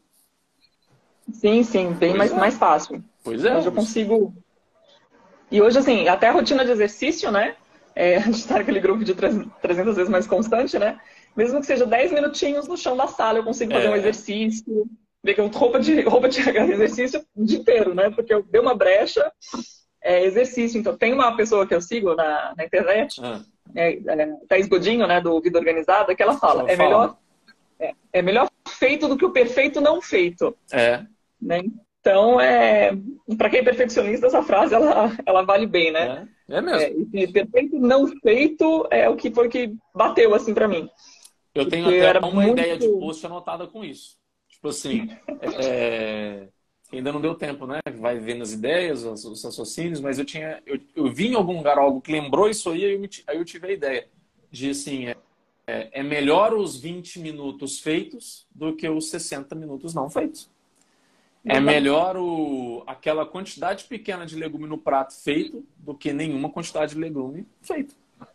[SPEAKER 2] Sim, sim, bem mais, é. mais fácil.
[SPEAKER 1] Pois é.
[SPEAKER 2] Hoje eu consigo... E hoje, assim, até a rotina de exercício, né? É, a gente está naquele grupo de trezentas vezes mais constante, né? Mesmo que seja dez minutinhos no chão da sala, eu consigo fazer é. um exercício. Ver que eu roupa de, roupa de exercício o dia inteiro, né? Porque eu dei uma brecha, é, exercício. Então, tem uma pessoa que eu sigo na, na internet, ah. é, é, Thaís Godinho, né, do Vida Organizada, que ela fala, ela é, fala. Melhor, é, é melhor feito do que o perfeito não feito.
[SPEAKER 1] É.
[SPEAKER 2] Né? Então, é, para quem é perfeccionista, essa frase, ela, ela vale bem, né?
[SPEAKER 1] É, é mesmo.
[SPEAKER 2] É, esse perfeito não feito é o que foi que bateu, assim, para mim.
[SPEAKER 1] Eu tenho Porque até uma muito... ideia de post anotada com isso. Tipo assim, é, ainda não deu tempo, né? Vai vendo as ideias, os, os raciocínios, mas eu tinha, eu, eu vi em algum lugar algo que lembrou isso aí, aí eu, me, aí eu tive a ideia de assim, é, é melhor os vinte minutos feitos do que os sessenta minutos não feitos. É melhor o, aquela quantidade pequena de legume no prato feito do que nenhuma quantidade de legume feito.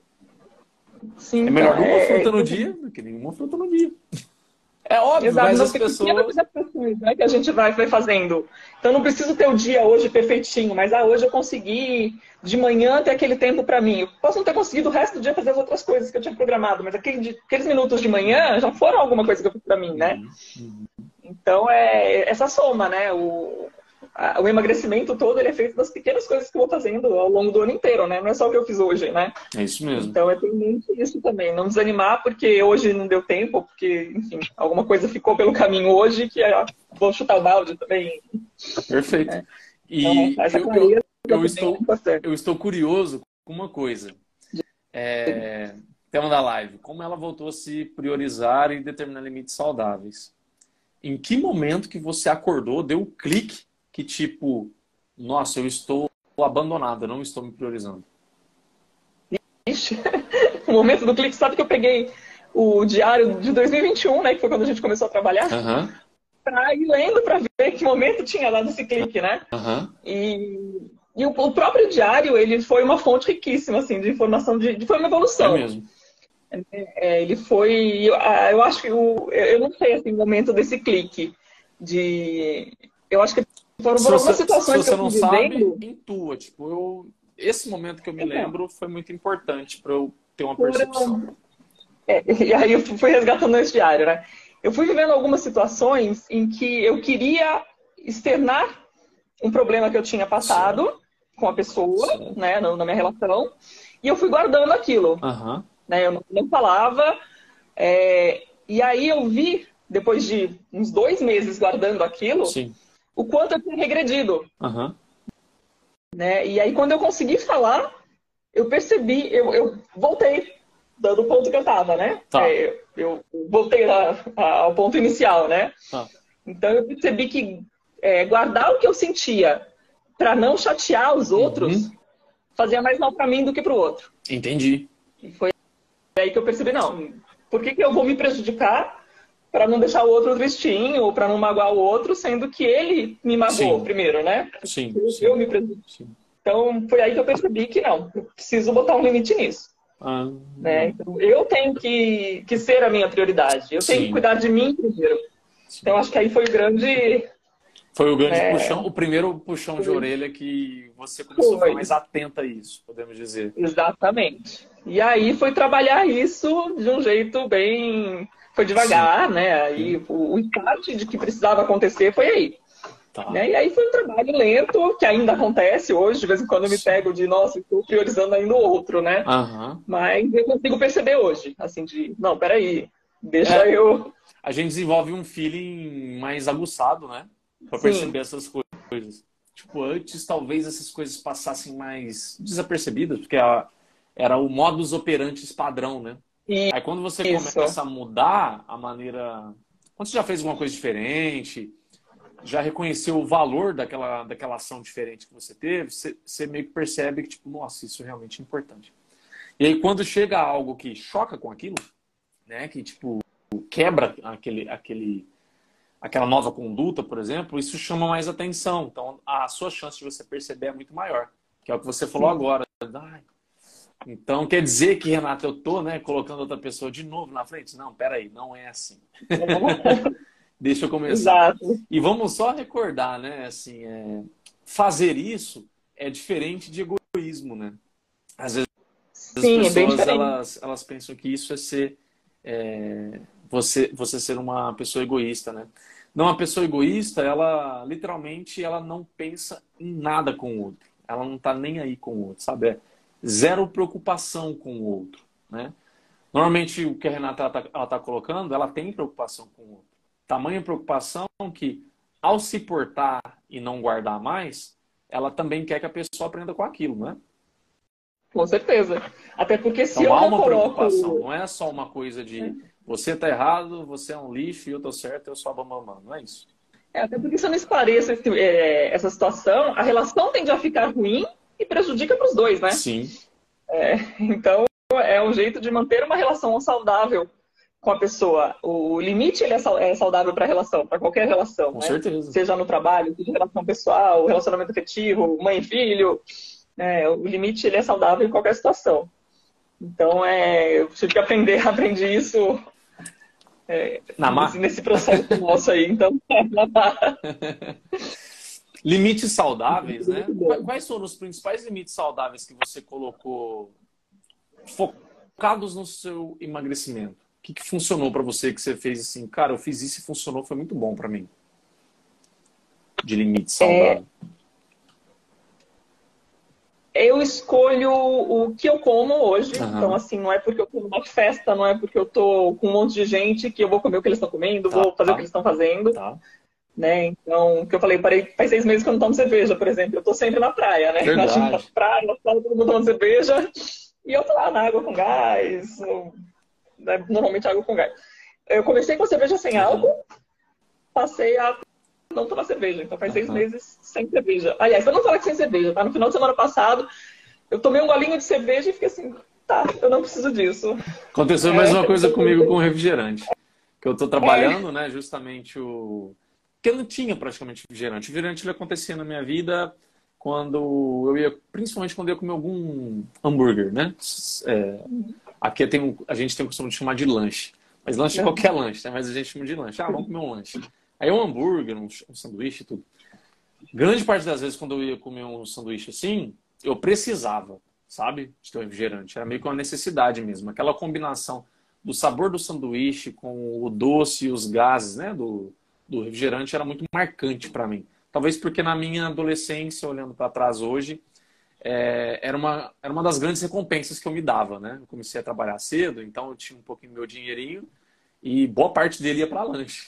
[SPEAKER 2] Sim,
[SPEAKER 1] é melhor uma
[SPEAKER 2] é...
[SPEAKER 1] fruta no dia do que nenhuma fruta no dia. É óbvio,
[SPEAKER 2] Exato,
[SPEAKER 1] mas
[SPEAKER 2] não,
[SPEAKER 1] as pessoas...
[SPEAKER 2] adaptações, né, que a gente vai, vai fazendo. Então, não preciso ter o dia hoje perfeitinho, mas ah, hoje eu consegui de manhã ter aquele tempo para mim. Eu posso não ter conseguido o resto do dia fazer as outras coisas que eu tinha programado, mas aquele, aqueles minutos de manhã já foram alguma coisa que eu fiz para mim, né?
[SPEAKER 1] Uhum.
[SPEAKER 2] Então, é essa soma, né? O, a, o emagrecimento todo ele é feito das pequenas coisas que eu vou fazendo ao longo do ano inteiro, né? Não é só o que eu fiz hoje, né?
[SPEAKER 1] É isso mesmo.
[SPEAKER 2] Então, eu tenho muito isso também. Não desanimar porque hoje não deu tempo, porque, enfim, alguma coisa ficou pelo caminho hoje que eu vou chutar o balde também.
[SPEAKER 1] Perfeito.
[SPEAKER 2] É.
[SPEAKER 1] E
[SPEAKER 2] então, essa
[SPEAKER 1] eu, eu, eu,
[SPEAKER 2] é
[SPEAKER 1] estou, eu estou curioso com uma coisa. É, tema da live. Como ela voltou a se priorizar e determinar limites saudáveis. Em que momento que você acordou, deu um clique que tipo, nossa, eu estou abandonada, não estou me priorizando?
[SPEAKER 2] Ixi, o momento do clique, sabe que eu peguei o diário de dois mil e vinte e um, né, que foi quando a gente começou a trabalhar,
[SPEAKER 1] uhum.
[SPEAKER 2] para ir lendo para ver que momento tinha lá desse clique, né?
[SPEAKER 1] Uhum.
[SPEAKER 2] E, e o, o próprio diário, ele foi uma fonte riquíssima, assim, de informação, de, de foi uma evolução.
[SPEAKER 1] É mesmo.
[SPEAKER 2] É, ele foi, eu, eu acho que o, eu não sei assim, o momento desse clique de, eu acho que foram
[SPEAKER 1] Se
[SPEAKER 2] por algumas
[SPEAKER 1] você, se
[SPEAKER 2] situações que
[SPEAKER 1] você
[SPEAKER 2] eu
[SPEAKER 1] não
[SPEAKER 2] fui
[SPEAKER 1] sabe,
[SPEAKER 2] vivendo.
[SPEAKER 1] intua. Tipo, eu, esse momento que eu me
[SPEAKER 2] Então,
[SPEAKER 1] lembro foi muito importante para eu ter uma percepção.
[SPEAKER 2] foram, é, e aí eu fui resgatando esse diário, né? Eu fui vivendo algumas situações em que eu queria externar um problema que eu tinha
[SPEAKER 1] Certo,
[SPEAKER 2] passado com a pessoa,
[SPEAKER 1] certo.
[SPEAKER 2] né, na minha relação, e eu fui guardando aquilo,
[SPEAKER 1] Aham,
[SPEAKER 2] né? Eu não, não falava, é, e aí eu vi, depois de uns dois meses guardando aquilo,
[SPEAKER 1] sim.
[SPEAKER 2] o quanto eu tinha regredido,
[SPEAKER 1] Aham,
[SPEAKER 2] né? E aí quando eu consegui falar, eu percebi, eu, eu voltei do do ponto que eu estava, né?
[SPEAKER 1] tá,
[SPEAKER 2] É, eu voltei a- a- ao ponto inicial, né?
[SPEAKER 1] tá.
[SPEAKER 2] Então eu percebi que é, guardar o que eu sentia para não chatear os outros
[SPEAKER 1] Uhum,
[SPEAKER 2] fazia mais mal para mim do que para o outro.
[SPEAKER 1] entendi.
[SPEAKER 2] E foi aí que eu percebi, não, por que, que eu vou me prejudicar para não deixar o outro tristinho ou para não magoar o outro, sendo que ele me magoou
[SPEAKER 1] Sim,
[SPEAKER 2] primeiro, né?
[SPEAKER 1] sim,
[SPEAKER 2] Eu
[SPEAKER 1] sim,
[SPEAKER 2] me prejudiquei.
[SPEAKER 1] sim.
[SPEAKER 2] Então foi aí que eu percebi que não, eu preciso botar um limite nisso.
[SPEAKER 1] Ah,
[SPEAKER 2] Né? Então, eu tenho que, que ser a minha prioridade. Eu tenho que
[SPEAKER 1] sim,
[SPEAKER 2] cuidar de mim primeiro. Então,
[SPEAKER 1] sim.
[SPEAKER 2] acho que aí foi o grande.
[SPEAKER 1] Foi o grande
[SPEAKER 2] Né,
[SPEAKER 1] puxão, o primeiro puxão de
[SPEAKER 2] foi,
[SPEAKER 1] orelha que você começou a ficar
[SPEAKER 2] foi,
[SPEAKER 1] mais atenta a isso, podemos dizer.
[SPEAKER 2] exatamente. E aí foi trabalhar isso de um jeito bem. Foi
[SPEAKER 1] Sim,
[SPEAKER 2] devagar, né? Aí o, o start de que precisava acontecer foi aí.
[SPEAKER 1] tá.
[SPEAKER 2] Né? E aí foi um trabalho lento, que ainda acontece hoje, de vez em quando eu me
[SPEAKER 1] Sim.
[SPEAKER 2] pego de, nossa, estou priorizando ainda o outro, né?
[SPEAKER 1] Aham.
[SPEAKER 2] Mas eu consigo perceber hoje, assim, de, não, peraí, deixa
[SPEAKER 1] É,
[SPEAKER 2] eu.
[SPEAKER 1] a gente desenvolve um feeling mais aguçado, né? Pra perceber
[SPEAKER 2] Sim,
[SPEAKER 1] essas coisas. Tipo, antes talvez essas coisas passassem mais desapercebidas, porque a- era o modus operandi padrão, né? Aí quando você
[SPEAKER 2] isso.
[SPEAKER 1] começa a mudar a maneira. Quando você já fez alguma coisa diferente, já reconheceu o valor daquela, daquela ação diferente que você teve, você, você meio que percebe que, tipo, nossa, isso realmente é importante. E aí quando chega algo que choca com aquilo, né? Que, tipo, quebra aquele, aquele, aquela nova conduta, por exemplo, isso chama mais atenção. Então, a sua chance de você perceber é muito maior. Que é o que você falou
[SPEAKER 2] Sim.
[SPEAKER 1] agora. Ai, então, quer dizer que, Renato, eu tô, né, colocando outra pessoa de novo na frente? Não, peraí, não é assim. Deixa eu começar.
[SPEAKER 2] Exato.
[SPEAKER 1] E vamos só recordar, né, assim, é, fazer isso é diferente de egoísmo, né? Às vezes as
[SPEAKER 2] Sim, é bem
[SPEAKER 1] pessoas,
[SPEAKER 2] diferente.
[SPEAKER 1] elas, elas pensam que isso é ser, é, você, você ser uma pessoa egoísta, né? Não, uma pessoa egoísta, ela, literalmente, ela não pensa em nada com o outro. Ela não tá nem aí com o outro, sabe? É zero preocupação com o outro, né? Normalmente, o que a Renata ela tá, ela tá colocando, ela tem preocupação com o outro. Tamanha preocupação que, ao se portar e não guardar mais, ela também quer que a pessoa aprenda com aquilo, né?
[SPEAKER 2] Com certeza. Até porque se
[SPEAKER 1] Então
[SPEAKER 2] eu
[SPEAKER 1] há
[SPEAKER 2] não
[SPEAKER 1] uma preocupação,
[SPEAKER 2] coloco.
[SPEAKER 1] não é só uma coisa de você tá errado, você é um lixo e eu tô certo, eu sou a bambambam, não é isso.
[SPEAKER 2] É, até porque se eu não esclareço esse- é, essa situação, a relação tende a ficar ruim e prejudica para os dois, né?
[SPEAKER 1] Sim,
[SPEAKER 2] Então, é um jeito de manter uma relação saudável com a pessoa. O limite ele é sau- é saudável para a relação, para qualquer relação,
[SPEAKER 1] com
[SPEAKER 2] né?
[SPEAKER 1] certeza.
[SPEAKER 2] Seja no trabalho, seja relação pessoal, relacionamento afetivo, mãe e filho, né? O limite ele é saudável em qualquer situação. Então, é, eu tive que aprender, aprendi isso
[SPEAKER 1] Na
[SPEAKER 2] nesse,
[SPEAKER 1] marra.
[SPEAKER 2] nesse processo nosso aí. Então,
[SPEAKER 1] Limites
[SPEAKER 2] tem
[SPEAKER 1] saudáveis,
[SPEAKER 2] sido
[SPEAKER 1] né?
[SPEAKER 2] muito bom.
[SPEAKER 1] Quais foram os principais limites saudáveis que você colocou focados no seu emagrecimento? O que, que funcionou para você que você fez assim? Cara, eu fiz isso e funcionou, foi muito bom para mim. De limite
[SPEAKER 2] É,
[SPEAKER 1] saudável.
[SPEAKER 2] eu escolho o que eu como hoje. Então,
[SPEAKER 1] Aham,
[SPEAKER 2] assim, não é porque eu tô numa festa, não é porque eu tô com um monte de gente que eu vou comer o que eles estão comendo,
[SPEAKER 1] tá,
[SPEAKER 2] vou fazer o que eles estão fazendo,
[SPEAKER 1] tá.
[SPEAKER 2] né? Então, o que eu falei, parei, faz seis meses que eu não tomo cerveja, por exemplo. Eu tô sempre na praia, né? Imagina na
[SPEAKER 1] Verdade.
[SPEAKER 2] praia, na praia, todo mundo tomando cerveja, e eu tô lá na água com gás, no- né, normalmente água com gás. Eu comecei com a cerveja sem álcool,
[SPEAKER 1] Aham,
[SPEAKER 2] passei a não tomar cerveja. Então faz seis
[SPEAKER 1] aham.
[SPEAKER 2] meses sem cerveja. Aliás, pra não falar que sem cerveja, tá? No final de semana passado, eu tomei um golinho de cerveja e fiquei assim, tá, eu não preciso disso.
[SPEAKER 1] Aconteceu a
[SPEAKER 2] É,
[SPEAKER 1] mesma coisa comigo com o refrigerante. Que eu estou
[SPEAKER 2] é,
[SPEAKER 1] trabalhando, né, justamente o... Porque eu não tinha praticamente refrigerante. O refrigerante ele acontecia na minha vida quando eu ia, principalmente quando eu ia comer algum hambúrguer, né? É, aqui tem um, a gente tem o costume de chamar de lanche. Mas lanche é qualquer lanche, né? Mas a gente chama de lanche. Ah, vamos comer um lanche. Aí um hambúrguer, um, um sanduíche e tudo. grande parte das vezes, quando eu ia comer um sanduíche assim, eu precisava, sabe, de ter um refrigerante. Era meio que uma necessidade mesmo. Aquela combinação do sabor do sanduíche com o doce e os gases, né, do, do refrigerante era muito marcante para mim. Talvez porque na minha adolescência, olhando para trás hoje, é, era, uma, era uma das grandes recompensas que eu me dava, né? Eu comecei a trabalhar cedo, então eu tinha um pouquinho do meu dinheirinho e boa parte dele ia para lanche.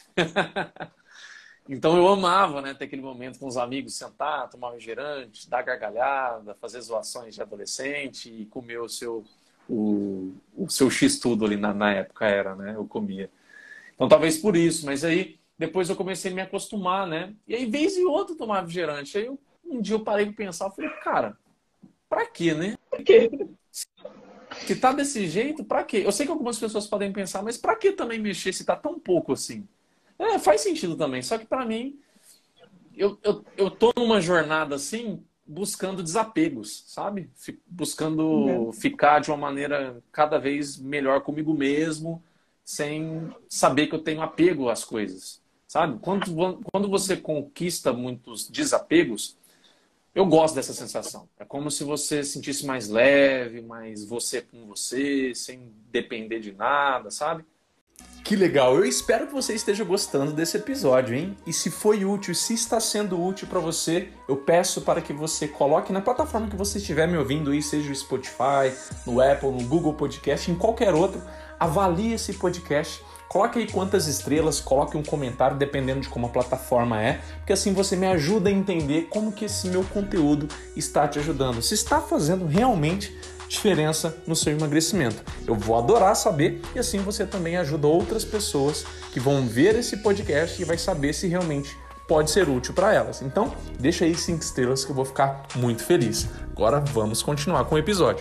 [SPEAKER 1] Então eu amava, né, ter aquele momento com os amigos, sentar, tomar um refrigerante, dar gargalhada, fazer zoações de adolescente e comer o seu, o, o seu X-tudo ali na, na época era, né? Eu comia. Então talvez por isso, mas aí depois eu comecei a me acostumar, né? E aí vez e outra eu tomava refrigerante. Aí eu, um dia eu parei de pensar, eu falei, cara, pra quê, né?
[SPEAKER 2] Por quê?
[SPEAKER 1] Se tá desse jeito, pra quê? Eu sei que algumas pessoas podem pensar, mas pra que também mexer se tá tão pouco assim? É, faz sentido também. Só que pra mim, eu, eu, eu tô numa jornada assim, buscando desapegos, sabe? Fi- Buscando ficar de uma maneira cada vez melhor comigo mesmo, sem saber que eu tenho apego às coisas, sabe? Quando, vo- quando você conquista muitos desapegos, eu gosto dessa sensação. É como se você se sentisse mais leve, mais você com você, sem depender de nada, sabe? Que legal! Eu espero que você esteja gostando desse episódio, hein? E se foi útil, se está sendo útil para você, eu peço para que você coloque na plataforma que você estiver me ouvindo aí, seja o Spotify, no Apple, no Google Podcast, em qualquer outro, avalie esse podcast, coloque aí quantas estrelas, coloque um comentário, dependendo de como a plataforma é, porque assim você me ajuda a entender como que esse meu conteúdo está te ajudando, se está fazendo realmente diferença no seu emagrecimento. Eu vou adorar saber e assim você também ajuda outras pessoas que vão ver esse podcast e vai saber se realmente pode ser útil para elas. Então, deixa aí cinco estrelas que eu vou ficar muito feliz. Agora vamos continuar com o episódio.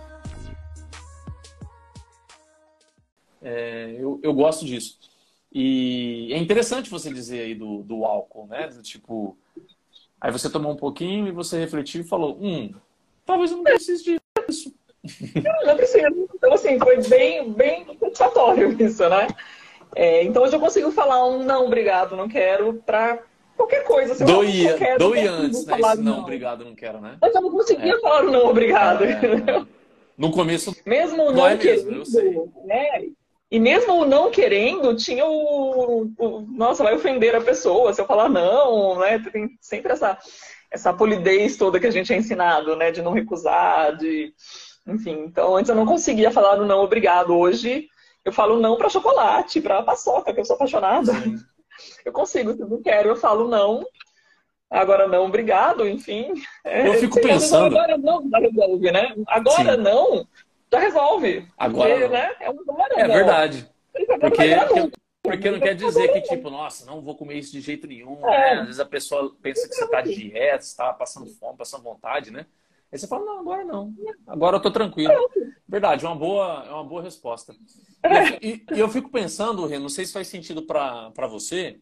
[SPEAKER 1] É, eu, eu gosto disso. E é interessante você dizer aí do, do álcool, né? Do tipo, aí você tomou um pouquinho e você refletiu e falou, hum, talvez eu não precise disso.
[SPEAKER 2] Não precisa. Então, assim, foi bem, bem satisfatório isso, né? É, então, hoje eu consigo falar um não, obrigado, não quero, pra qualquer coisa. Se eu realmente não
[SPEAKER 1] Doía,
[SPEAKER 2] quero, eu
[SPEAKER 1] doía
[SPEAKER 2] consigo
[SPEAKER 1] antes, né?
[SPEAKER 2] falar
[SPEAKER 1] Esse não,
[SPEAKER 2] não.
[SPEAKER 1] obrigado, não quero, né?
[SPEAKER 2] Mas eu não
[SPEAKER 1] É,
[SPEAKER 2] conseguia falar um não,
[SPEAKER 1] é,
[SPEAKER 2] obrigado.
[SPEAKER 1] é. No começo
[SPEAKER 2] Mesmo
[SPEAKER 1] dói
[SPEAKER 2] não
[SPEAKER 1] mesmo, eu sei.
[SPEAKER 2] querendo, né? E mesmo o não querendo, tinha o, o- Nossa, vai ofender a pessoa se eu falar não, né? Tem sempre essa, essa polidez toda que a gente é ensinado, né? De não recusar, de... Enfim, então antes eu não conseguia falar o não obrigado. Hoje eu falo não para chocolate, para paçoca, que eu sou apaixonada.
[SPEAKER 1] Sim.
[SPEAKER 2] Eu consigo, se eu não quero, eu falo não. Agora não, obrigado, enfim.
[SPEAKER 1] Eu
[SPEAKER 2] É,
[SPEAKER 1] fico
[SPEAKER 2] sei lá, às vezes o
[SPEAKER 1] pensando,
[SPEAKER 2] agora não já resolve, né? Agora
[SPEAKER 1] sim,
[SPEAKER 2] não já resolve.
[SPEAKER 1] agora
[SPEAKER 2] Porque,
[SPEAKER 1] não.
[SPEAKER 2] né? É um agora
[SPEAKER 1] É
[SPEAKER 2] não.
[SPEAKER 1] verdade.
[SPEAKER 2] Esse agora não vai
[SPEAKER 1] Porque,
[SPEAKER 2] durar
[SPEAKER 1] porque,
[SPEAKER 2] nunca.
[SPEAKER 1] porque não
[SPEAKER 2] Mas
[SPEAKER 1] quer dizer
[SPEAKER 2] agora
[SPEAKER 1] que,
[SPEAKER 2] não.
[SPEAKER 1] tipo, nossa, não vou comer isso de jeito nenhum, né? Às
[SPEAKER 2] É,
[SPEAKER 1] vezes a pessoa pensa que você está de dieta, você está passando fome, passando vontade, né? Aí você fala, não, agora não. Agora eu tô tranquilo. Verdade, é uma boa, é uma boa resposta. E eu, fi- e- e eu fico pensando, Rê, não sei se faz sentido para para você.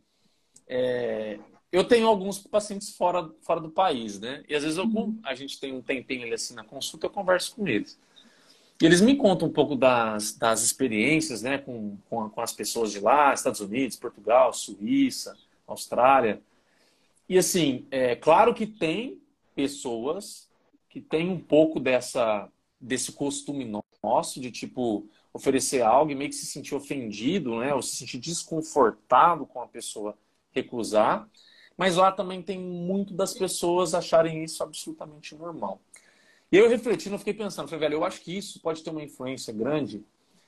[SPEAKER 1] é, eu tenho alguns pacientes fora, fora do país, né? E às vezes eu, con- a gente tem um tempinho ali assim na consulta, eu converso com eles. E eles me contam um pouco das, das experiências, né, com, com, a- com as pessoas de lá, Estados Unidos, Portugal, Suíça, Austrália. E assim, é claro que tem pessoas que têm um pouco dessa, desse costume nosso de, tipo, oferecer algo e meio que se sentir ofendido, né, ou se sentir desconfortável com a pessoa recusar. Mas lá também tem muito das pessoas acharem isso absolutamente normal. E eu refletindo, eu fiquei pensando, falei, velho, eu acho que isso pode ter uma influência grande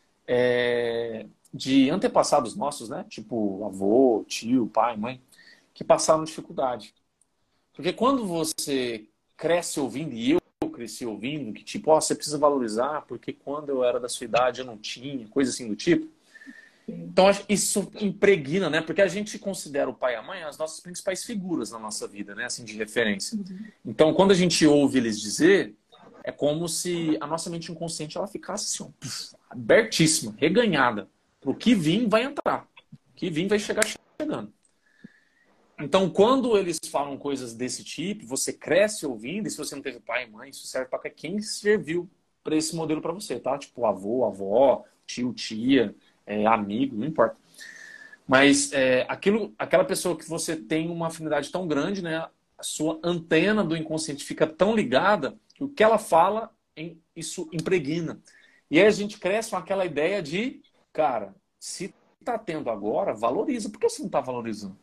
[SPEAKER 1] é, de antepassados nossos, né? Tipo avô, tio, pai, mãe, que passaram dificuldade. Porque quando você cresce ouvindo, e eu cresci ouvindo, que tipo, ó, você precisa valorizar, porque quando eu era da sua idade eu não tinha, coisa assim do tipo. Então, acho que isso impregna, né? Porque a gente considera o pai e a mãe as nossas principais figuras na nossa vida, né? Assim, de referência. Então, quando a gente ouve eles dizer, é como se a nossa mente inconsciente ela ficasse assim, ó, puf, abertíssima, reganhada. O que vir vai entrar. O que vir vai chegar chegando. Então, quando eles falam coisas desse tipo, você cresce ouvindo, e se você não teve pai e mãe, isso serve para quem serviu para esse modelo para você, tá? Tipo, avô, avó, tio, tia, é, amigo, não importa. Mas é, aquilo, aquela pessoa que você tem uma afinidade tão grande, né? a sua antena do inconsciente fica tão ligada que o que ela fala, isso impregna. E aí a gente cresce com aquela ideia de, cara, se está tendo agora, valoriza. Por que você não está valorizando?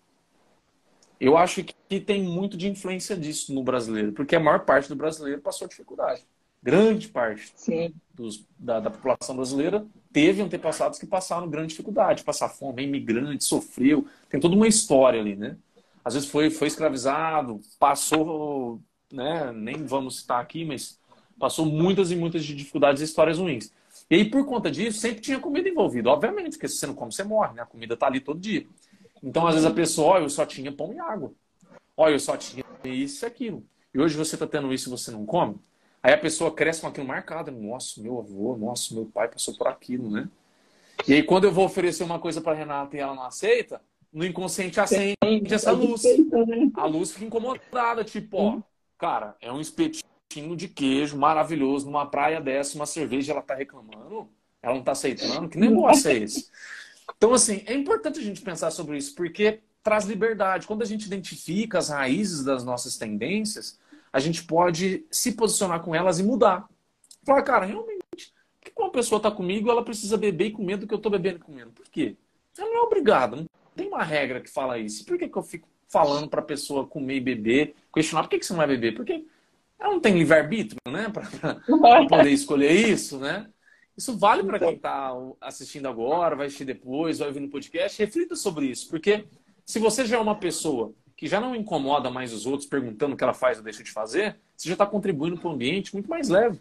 [SPEAKER 1] Eu acho que tem muito de influência disso no brasileiro, porque a maior parte do brasileiro passou dificuldade. Grande parte dos, da, da população brasileira teve antepassados que passaram grande dificuldade, passar fome, é imigrante, sofreu, tem toda uma história ali, né? Às vezes foi, foi escravizado, passou, né? Nem vamos citar aqui, mas passou muitas e muitas dificuldades e histórias ruins. E aí, por conta disso, sempre tinha comida envolvida, obviamente, porque se você não come, você morre, né? A comida tá ali todo dia. Então, às vezes a pessoa, olha, eu só tinha pão e água. Olha, eu só tinha isso e aquilo. E hoje você tá tendo isso e você não come? Aí a pessoa cresce com aquilo marcado. Nossa, meu avô, nossa, meu pai passou por aquilo, né? E aí, quando eu vou oferecer uma coisa para Renata e ela não aceita, no inconsciente acende essa luz. A luz fica incomodada, tipo, ó, cara, é um espetinho de queijo maravilhoso numa praia dessa, uma cerveja, ela tá reclamando, ela não tá aceitando, que negócio é esse? Então, assim, é importante a gente pensar sobre isso, porque traz liberdade. Quando a gente identifica as raízes das nossas tendências, a gente pode se posicionar com elas e mudar. Falar, cara, realmente, por que uma pessoa está comigo ela precisa beber e comer do que eu estou bebendo e comendo? Por quê? Ela não é obrigada, não tem uma regra que fala isso. Por que, que eu fico falando para a pessoa comer e beber, questionar por que, que você não vai beber? Porque ela não tem livre-arbítrio, né? Para poder escolher isso, né? Isso vale para quem está assistindo agora, vai assistir depois, vai ouvir no podcast. Reflita sobre isso, porque se você já é uma pessoa que já não incomoda mais os outros perguntando o que ela faz ou deixa de fazer, você já está contribuindo para um ambiente muito mais leve.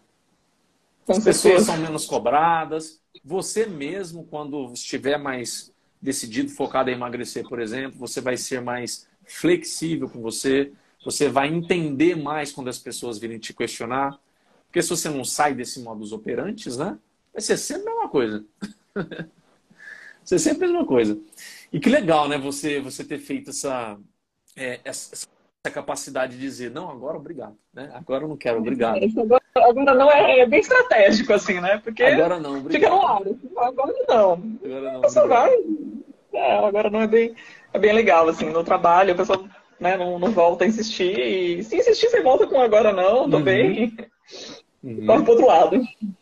[SPEAKER 1] As pessoas são menos cobradas. Você mesmo, quando estiver mais decidido, focado em emagrecer, por exemplo, você vai ser mais flexível com você. Você vai entender mais quando as pessoas virem te questionar. Porque se você não sai desse modus operantes, né? Vai ser sempre a mesma coisa. Vai ser sempre a mesma coisa. E que legal, né? Você, você ter feito essa, é, essa, essa capacidade de dizer, não, agora obrigado. Né? Agora eu não quero, obrigado.
[SPEAKER 2] Agora, agora não é, é bem estratégico, assim, né? Porque
[SPEAKER 1] agora não, obrigado.
[SPEAKER 2] Fica no ar. Agora não.
[SPEAKER 1] Agora não,
[SPEAKER 2] Você vai. É, agora não é bem, é bem legal, assim, no trabalho, a pessoa, né, não, não volta a insistir. E se insistir, você volta com agora não, tô uhum. bem. Uhum. Corre pro outro lado.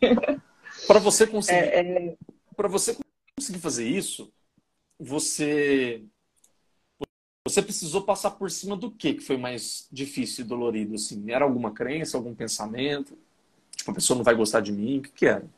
[SPEAKER 1] Para você conseguir, é,
[SPEAKER 2] é...
[SPEAKER 1] para você conseguir fazer isso, você você precisou passar por cima do que que foi mais difícil e dolorido, assim? Era alguma crença, algum pensamento? Tipo, a pessoa não vai gostar de mim? O que que era?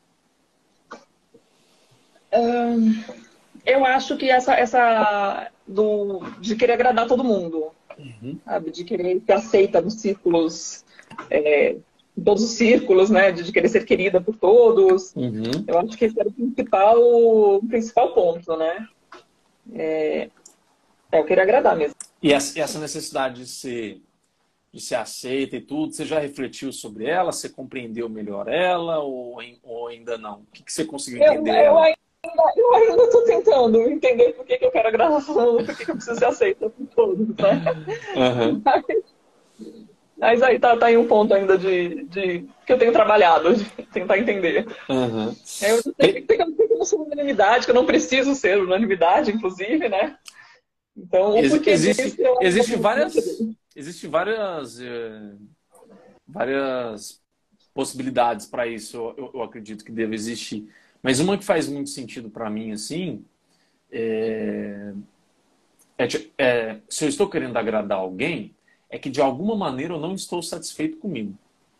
[SPEAKER 2] Hum, eu acho que essa, essa do, de querer agradar todo mundo, uhum. sabe? De querer ser aceita nos círculos, é, em todos os círculos, né? De, de querer ser querida por todos. Uhum. Eu acho que esse era o principal, o principal ponto, né? É, é eu querer agradar mesmo.
[SPEAKER 1] E essa, essa necessidade de ser, de ser aceita e tudo, você já refletiu sobre ela? Você compreendeu melhor ela ou, ou ainda não? O que, que você conseguiu entender?
[SPEAKER 2] Eu, eu ainda eu ainda estou tentando entender por que, que eu quero agradar todo mundo, por que, que eu preciso ser aceita por todos, né? Uhum. Mas, mas aí tá, tá em um ponto ainda de, de que eu tenho trabalhado, de tentar entender. Uhum. Eu sei que, que eu não sou unanimidade, que eu não preciso ser unanimidade, inclusive, né? Então,
[SPEAKER 1] Ex
[SPEAKER 2] porque
[SPEAKER 1] existe,
[SPEAKER 2] disso, eu
[SPEAKER 1] existe várias, existe várias, é, várias possibilidades para isso, eu, eu acredito que deve existir. Mas uma que faz muito sentido para mim, assim, é, é, é, se eu estou querendo agradar alguém, é que de alguma maneira eu não estou satisfeito comigo.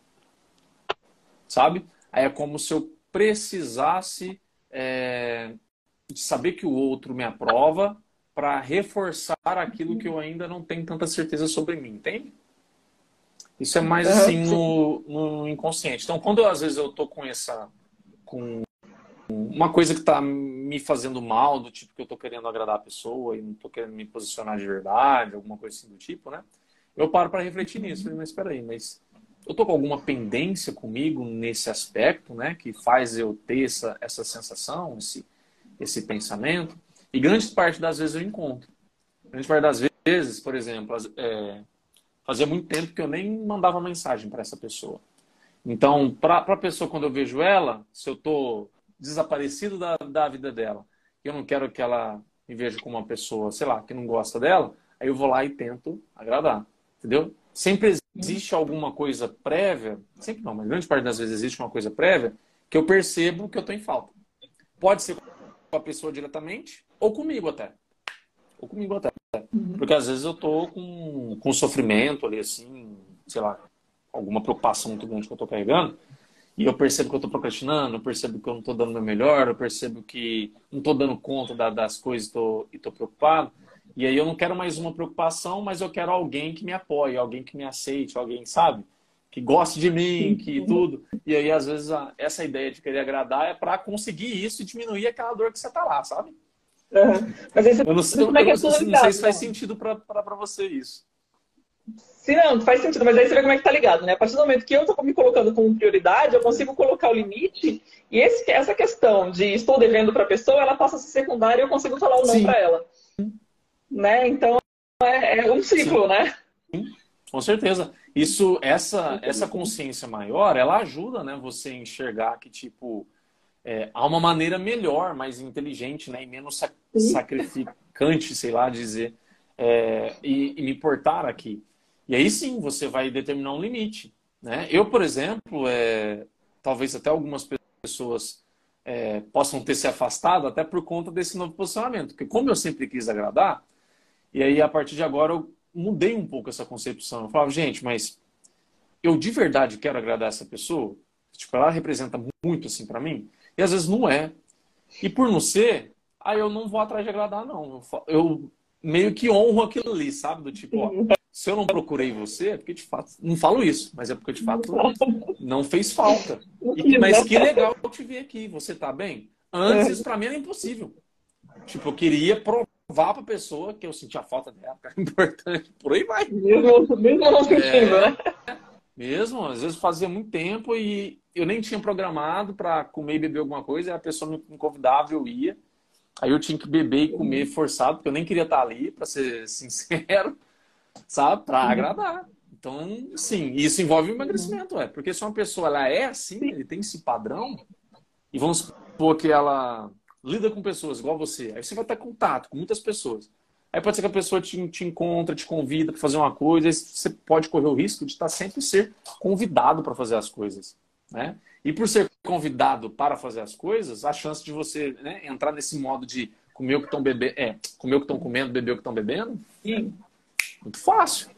[SPEAKER 1] Sabe? Aí é como se eu precisasse é, de saber que o outro me aprova para reforçar aquilo que eu ainda não tenho tanta certeza sobre mim, entende? Isso é mais assim no, no inconsciente. Então, quando às vezes eu tô com essa, com uma coisa que tá me fazendo mal, do tipo que eu tô querendo agradar a pessoa e não tô querendo me posicionar de verdade, alguma coisa assim do tipo, né? Eu paro para refletir nisso. Falei, mas espera aí, mas eu tô com alguma pendência comigo nesse aspecto, né? Que faz eu ter essa, essa sensação, esse, esse pensamento. E grande parte das vezes eu encontro. Grande parte das vezes, por exemplo, é, fazia muito tempo que eu nem mandava mensagem para essa pessoa. Então, para a pessoa, quando eu vejo ela, se eu estou desaparecido da, da vida dela, eu não quero que ela me veja como uma pessoa, sei lá, que não gosta dela, aí eu vou lá e tento agradar. entendeu? Sempre existe alguma coisa prévia, sempre não, mas grande parte das vezes existe uma coisa prévia que eu percebo que eu estou em falta. Pode ser com a pessoa diretamente ou comigo até. Ou comigo até. Porque às vezes eu tô com, com sofrimento ali, assim, sei lá, alguma preocupação muito grande que eu tô carregando, e eu percebo que eu tô procrastinando, eu percebo que eu não tô dando o meu melhor, eu percebo que não tô dando conta da, das coisas tô, e tô preocupado. E aí eu não quero mais uma preocupação, mas eu quero alguém que me apoie, alguém que me aceite, alguém, sabe? Que goste de mim, que tudo. E aí, às vezes, a, essa ideia de querer agradar é para conseguir isso e diminuir aquela dor que você tá lá, sabe?
[SPEAKER 2] Uhum. Mas aí você,
[SPEAKER 1] Eu não, eu,
[SPEAKER 2] como é
[SPEAKER 1] eu
[SPEAKER 2] que
[SPEAKER 1] não,
[SPEAKER 2] é tudo
[SPEAKER 1] não sei
[SPEAKER 2] ligado,
[SPEAKER 1] se
[SPEAKER 2] né?
[SPEAKER 1] faz sentido para você isso.
[SPEAKER 2] Se não, faz sentido, mas aí você vê como é que tá ligado, né? A partir do momento que eu tô me colocando como prioridade, eu consigo colocar o limite, e esse, essa questão de estou devendo para a pessoa, ela passa a ser secundária e eu consigo falar o não
[SPEAKER 1] Sim,
[SPEAKER 2] para ela, né? Então é, é um
[SPEAKER 1] sim,
[SPEAKER 2] ciclo, né?
[SPEAKER 1] com certeza. Isso, essa, essa consciência maior, ela ajuda, né, você a enxergar que, tipo, é, há uma maneira melhor, mais inteligente, né, e menos sac sacrificante, sei lá, dizer, é, e, e me portar aqui. E aí sim, você vai determinar um limite, né? Eu, por exemplo, é, talvez até algumas pessoas é, possam ter se afastado até por conta desse novo posicionamento, porque como eu sempre quis agradar, e aí a partir de agora eu mudei um pouco essa concepção. Eu falava, gente, mas eu de verdade quero agradar essa pessoa? Tipo, ela representa muito assim pra mim? E às vezes não é. E por não ser, aí eu não vou atrás de agradar, não. Eu, fa- eu meio que honro aquilo ali, sabe? Do tipo, ó, se eu não procurei você, é porque de fato, não falo isso, mas é porque de fato não fez falta.
[SPEAKER 2] Não
[SPEAKER 1] E que,
[SPEAKER 2] quis,
[SPEAKER 1] mas
[SPEAKER 2] né?
[SPEAKER 1] que legal eu te ver aqui, você tá bem? Antes isso pra mim era impossível. Tipo, eu queria provar pra pessoa que eu sentia falta dela, que era importante, por aí vai.
[SPEAKER 2] Mesmo, mesmo não sentindo,
[SPEAKER 1] É,
[SPEAKER 2] né?
[SPEAKER 1] mesmo, às vezes fazia muito tempo e eu nem tinha programado para comer e beber alguma coisa, e a pessoa me me convidava, eu ia. Aí eu tinha que beber e comer forçado, porque eu nem queria estar ali, para ser sincero, sabe? Para agradar. Então, sim, isso envolve emagrecimento, é. Porque se uma pessoa ela é assim, ele tem esse padrão, e vamos supor que ela lida com pessoas igual você, aí você vai ter contato com muitas pessoas. Aí pode ser que a pessoa te, te encontra, te convida para fazer uma coisa, aí você pode correr o risco de estar sempre ser convidado para fazer as coisas, né? E por ser convidado para fazer as coisas, a chance de você, né, entrar nesse modo de comer o que estão bebendo, é, comer o que estão comendo, beber o que estão bebendo, é
[SPEAKER 2] Sim,
[SPEAKER 1] muito fácil.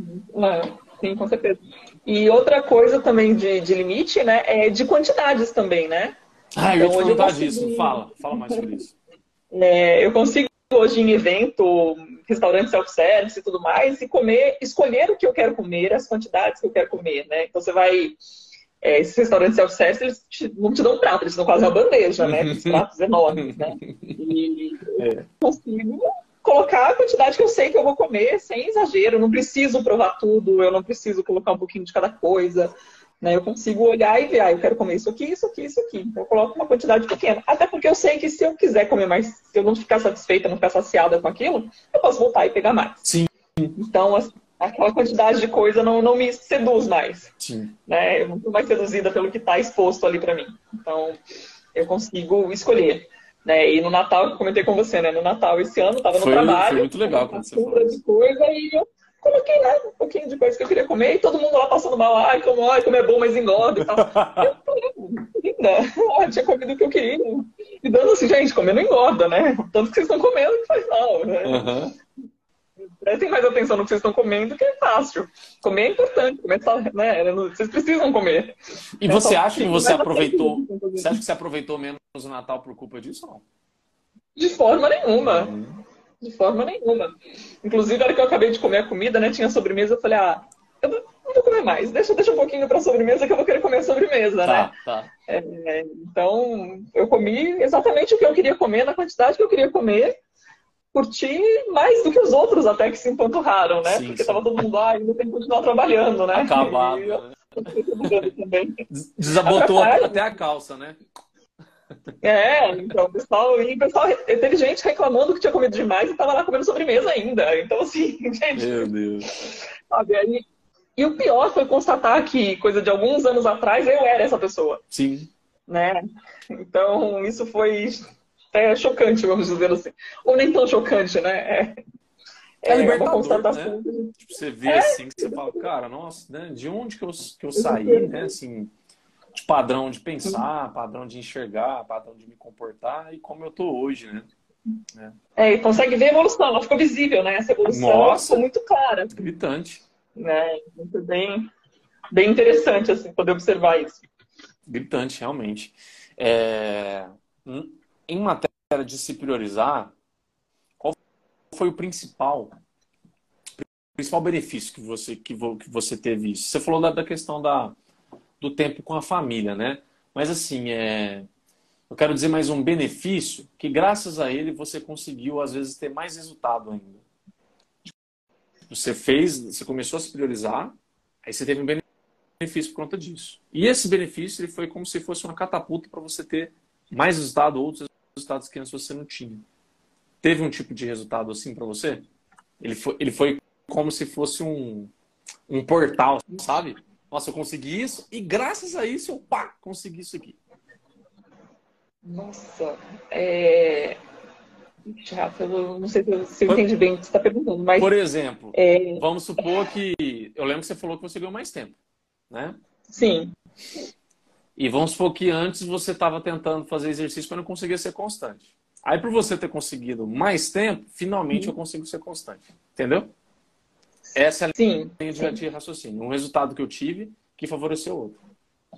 [SPEAKER 2] é, sim, com certeza. E outra coisa também de, de limite, né, é de quantidades também, né?
[SPEAKER 1] Ah, eu ia
[SPEAKER 2] Então
[SPEAKER 1] te
[SPEAKER 2] hoje eu
[SPEAKER 1] perguntar
[SPEAKER 2] consigo,
[SPEAKER 1] disso. Fala, fala mais sobre isso.
[SPEAKER 2] é, eu consigo hoje em evento, restaurante self-service e tudo mais, e comer, escolher o que eu quero comer, as quantidades que eu quero comer, né? Então você vai, é, esses restaurantes self-service, eles te, não te dão um prato, eles te dão quase uma bandeja, né? Aqueles pratos enormes, né? E
[SPEAKER 1] É,
[SPEAKER 2] consigo colocar a quantidade que eu sei que eu vou comer sem exagero. Eu não preciso provar tudo, eu não preciso colocar um pouquinho de cada coisa. Né? Eu consigo olhar e ver, ah, eu quero comer isso aqui, isso aqui, isso aqui. Então eu coloco uma quantidade pequena. Até porque eu sei que se eu quiser comer mais, se eu não ficar satisfeita, não ficar saciada com aquilo, eu posso voltar e pegar mais.
[SPEAKER 1] sim,
[SPEAKER 2] Então, aquela quantidade de coisa não, não me seduz mais.
[SPEAKER 1] sim.
[SPEAKER 2] Né? Eu não estou mais seduzida pelo que está exposto ali para mim. Então, eu consigo escolher. Né? E no Natal, eu comentei com você, né? No Natal esse ano, estava no
[SPEAKER 1] Foi, foi
[SPEAKER 2] trabalho,
[SPEAKER 1] muito legal quando você falou
[SPEAKER 2] uma de
[SPEAKER 1] isso.
[SPEAKER 2] coisa, e eu coloquei né, um pouquinho de coisa que eu queria comer, e todo mundo lá passando mal, ai, como, ai, como é bom, mas engorda e tal. E eu falei, linda, eu tinha comido o que eu queria. E dando assim, gente, comer não engorda, né? Tanto que vocês estão comendo que faz mal, né?
[SPEAKER 1] Uhum.
[SPEAKER 2] Prestem mais atenção no que vocês estão comendo, que é fácil. Comer é importante, comer só, né? Vocês precisam comer.
[SPEAKER 1] E
[SPEAKER 2] Né?
[SPEAKER 1] você
[SPEAKER 2] Só
[SPEAKER 1] acha que
[SPEAKER 2] fiquem
[SPEAKER 1] você
[SPEAKER 2] mais atentos no que
[SPEAKER 1] aproveitou?
[SPEAKER 2] estão
[SPEAKER 1] Você acha
[SPEAKER 2] fazendo.
[SPEAKER 1] que você aproveitou menos o Natal por culpa disso ou não?
[SPEAKER 2] De forma nenhuma.
[SPEAKER 1] Uhum.
[SPEAKER 2] De forma nenhuma. Inclusive, na hora que eu acabei de comer a comida, né? Tinha sobremesa, eu falei, ah, eu não vou comer mais. Deixa, deixa um pouquinho pra sobremesa que eu vou querer comer a sobremesa, né?
[SPEAKER 1] Tá, tá.
[SPEAKER 2] É, então, eu comi exatamente o que eu queria comer, na quantidade que eu queria comer. Curti mais do que os outros até que se empanturraram, né?
[SPEAKER 1] Sim,
[SPEAKER 2] Porque tava
[SPEAKER 1] sim.
[SPEAKER 2] todo mundo, ah, ainda tem que continuar trabalhando, né? E
[SPEAKER 1] Acabado,
[SPEAKER 2] eu
[SPEAKER 1] né?
[SPEAKER 2] continuei trabalhando também.
[SPEAKER 1] Des- Desabotou at-
[SPEAKER 2] Atrapalha.
[SPEAKER 1] até a calça, né?
[SPEAKER 2] É, então, o pessoal, e o pessoal, teve gente reclamando que tinha comido demais e tava lá comendo sobremesa ainda. Então, assim, gente,
[SPEAKER 1] Meu Deus.
[SPEAKER 2] sabe? Aí, e o pior foi constatar que, coisa de alguns anos atrás, eu era essa pessoa,
[SPEAKER 1] Sim.
[SPEAKER 2] né? Então, isso foi até chocante, vamos dizer assim. Ou nem tão chocante, né? É,
[SPEAKER 1] É
[SPEAKER 2] É uma
[SPEAKER 1] libertador, né?
[SPEAKER 2] constatação que a gente...
[SPEAKER 1] Tipo, você vê assim, que você fala, cara, nossa, né? De onde que eu, que eu saí, né? Assim, de padrão de pensar, padrão de enxergar, padrão de me comportar e como eu tô hoje, né? É.
[SPEAKER 2] É, e consegue ver a evolução, ela ficou visível, né? Essa evolução, ela ficou
[SPEAKER 1] Nossa,
[SPEAKER 2] muito clara,
[SPEAKER 1] gritante.
[SPEAKER 2] né? Muito bem, bem interessante, assim, poder observar isso.
[SPEAKER 1] Gritante, realmente. É, em matéria de se priorizar, qual foi o principal, principal benefício que você, que, vo, que você teve isso? Você falou da, da questão da, do tempo com a família, né? Mas assim, é, eu quero dizer mais um benefício que graças a ele você conseguiu, às vezes, ter mais resultado ainda. Você fez, você começou a se priorizar, aí você teve um benefício por conta disso. E esse benefício ele foi como se fosse uma catapulta para você ter mais resultado, outros resultados que antes você não tinha. Teve um tipo de resultado assim para você? Ele foi, ele foi como se fosse um, um portal, sabe? Nossa, eu consegui isso e graças a isso eu pá, consegui isso aqui.
[SPEAKER 2] Nossa, é... Rafa, eu não sei se eu, se eu
[SPEAKER 1] Por,
[SPEAKER 2] entendi bem o que você está perguntando, mas...
[SPEAKER 1] por exemplo,
[SPEAKER 2] É...
[SPEAKER 1] vamos supor que... Eu lembro que você falou que você ganhou mais tempo, né?
[SPEAKER 2] Sim.
[SPEAKER 1] E vamos supor que antes você estava tentando fazer exercício, mas não conseguia ser constante. Aí, por você ter conseguido mais tempo, finalmente eu consigo ser constante. Entendeu? Essa é a
[SPEAKER 2] Sim,
[SPEAKER 1] linha de,
[SPEAKER 2] sim.
[SPEAKER 1] de raciocínio. Um resultado que eu tive que favoreceu o outro.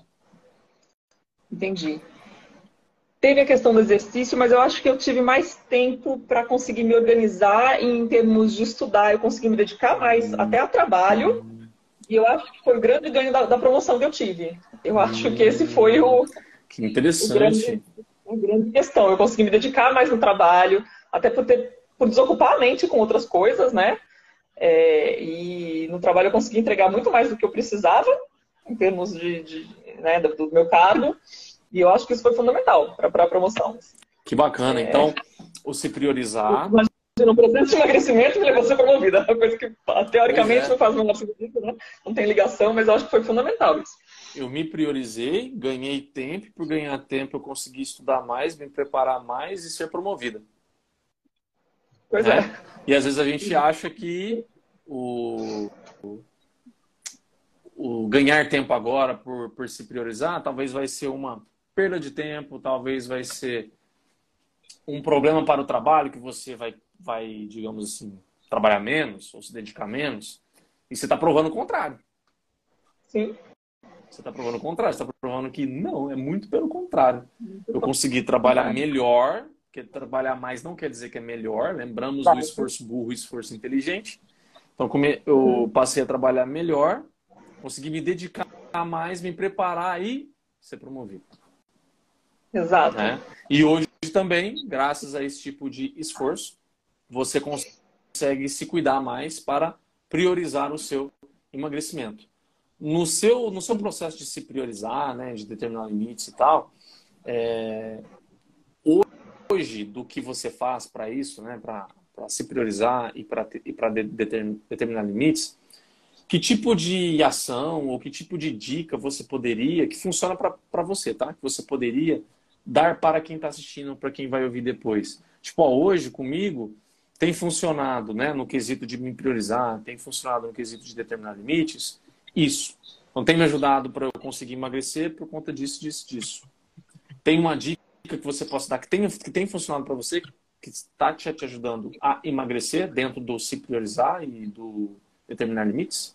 [SPEAKER 2] Entendi. Teve a questão do exercício, mas eu acho que eu tive mais tempo para conseguir me organizar em termos de estudar. Eu consegui me dedicar mais até ao trabalho. E eu acho que foi o grande ganho da, da promoção que eu tive. Eu acho que esse foi o,
[SPEAKER 1] Que
[SPEAKER 2] o grande,
[SPEAKER 1] interessante.
[SPEAKER 2] a grande questão. Eu consegui me dedicar mais no trabalho, até por, ter, por desocupar a mente com outras coisas, né? É, e no trabalho eu consegui entregar muito mais do que eu precisava, em termos de, de, né, do, do meu cargo. E eu acho que isso foi fundamental para a promoção.
[SPEAKER 1] Que bacana.
[SPEAKER 2] É,
[SPEAKER 1] Então, o se priorizar...
[SPEAKER 2] no processo de emagrecimento me levou a ser promovida. Uma coisa que
[SPEAKER 1] Pois
[SPEAKER 2] teoricamente
[SPEAKER 1] é.
[SPEAKER 2] não faz o menor sentido, né? Não tem ligação, mas eu acho que foi fundamental isso.
[SPEAKER 1] Eu me priorizei, ganhei tempo. Por ganhar tempo, eu consegui estudar mais, me preparar mais e ser promovida.
[SPEAKER 2] Pois é.
[SPEAKER 1] Né? E às vezes a gente acha que o, o ganhar tempo agora por, por se priorizar talvez vai ser uma perda de tempo, talvez vai ser um problema para o trabalho, que você vai, vai, digamos assim, trabalhar menos ou se dedicar menos. E você está provando o contrário.
[SPEAKER 2] Sim.
[SPEAKER 1] Você está provando o contrário. Você está provando que não, é muito pelo contrário. Eu consegui trabalhar melhor, porque trabalhar mais não quer dizer que é melhor. Lembramos do esforço burro e esforço inteligente. Então, como eu passei a trabalhar melhor, consegui me dedicar mais, me preparar e ser promovido.
[SPEAKER 2] Exato.
[SPEAKER 1] Né? E hoje também, graças a esse tipo de esforço, você consegue se cuidar mais para priorizar o seu emagrecimento. No seu, no seu processo de se priorizar, né, de determinar limites e tal, é, hoje, do que você faz para isso, né, para se priorizar e para e para de, determinar limites, que tipo de ação ou que tipo de dica você poderia, que funciona para você, tá? Que você poderia dar para quem está assistindo, para quem vai ouvir depois. Tipo, ó, hoje comigo tem funcionado, né, no quesito de me priorizar, tem funcionado no quesito de determinar limites, isso. Então tem me ajudado para eu conseguir emagrecer por conta disso, disso, disso. Tem uma dica que você possa dar que tem, que tem funcionado para você, que está te, te ajudando a emagrecer dentro do se priorizar e do determinar limites?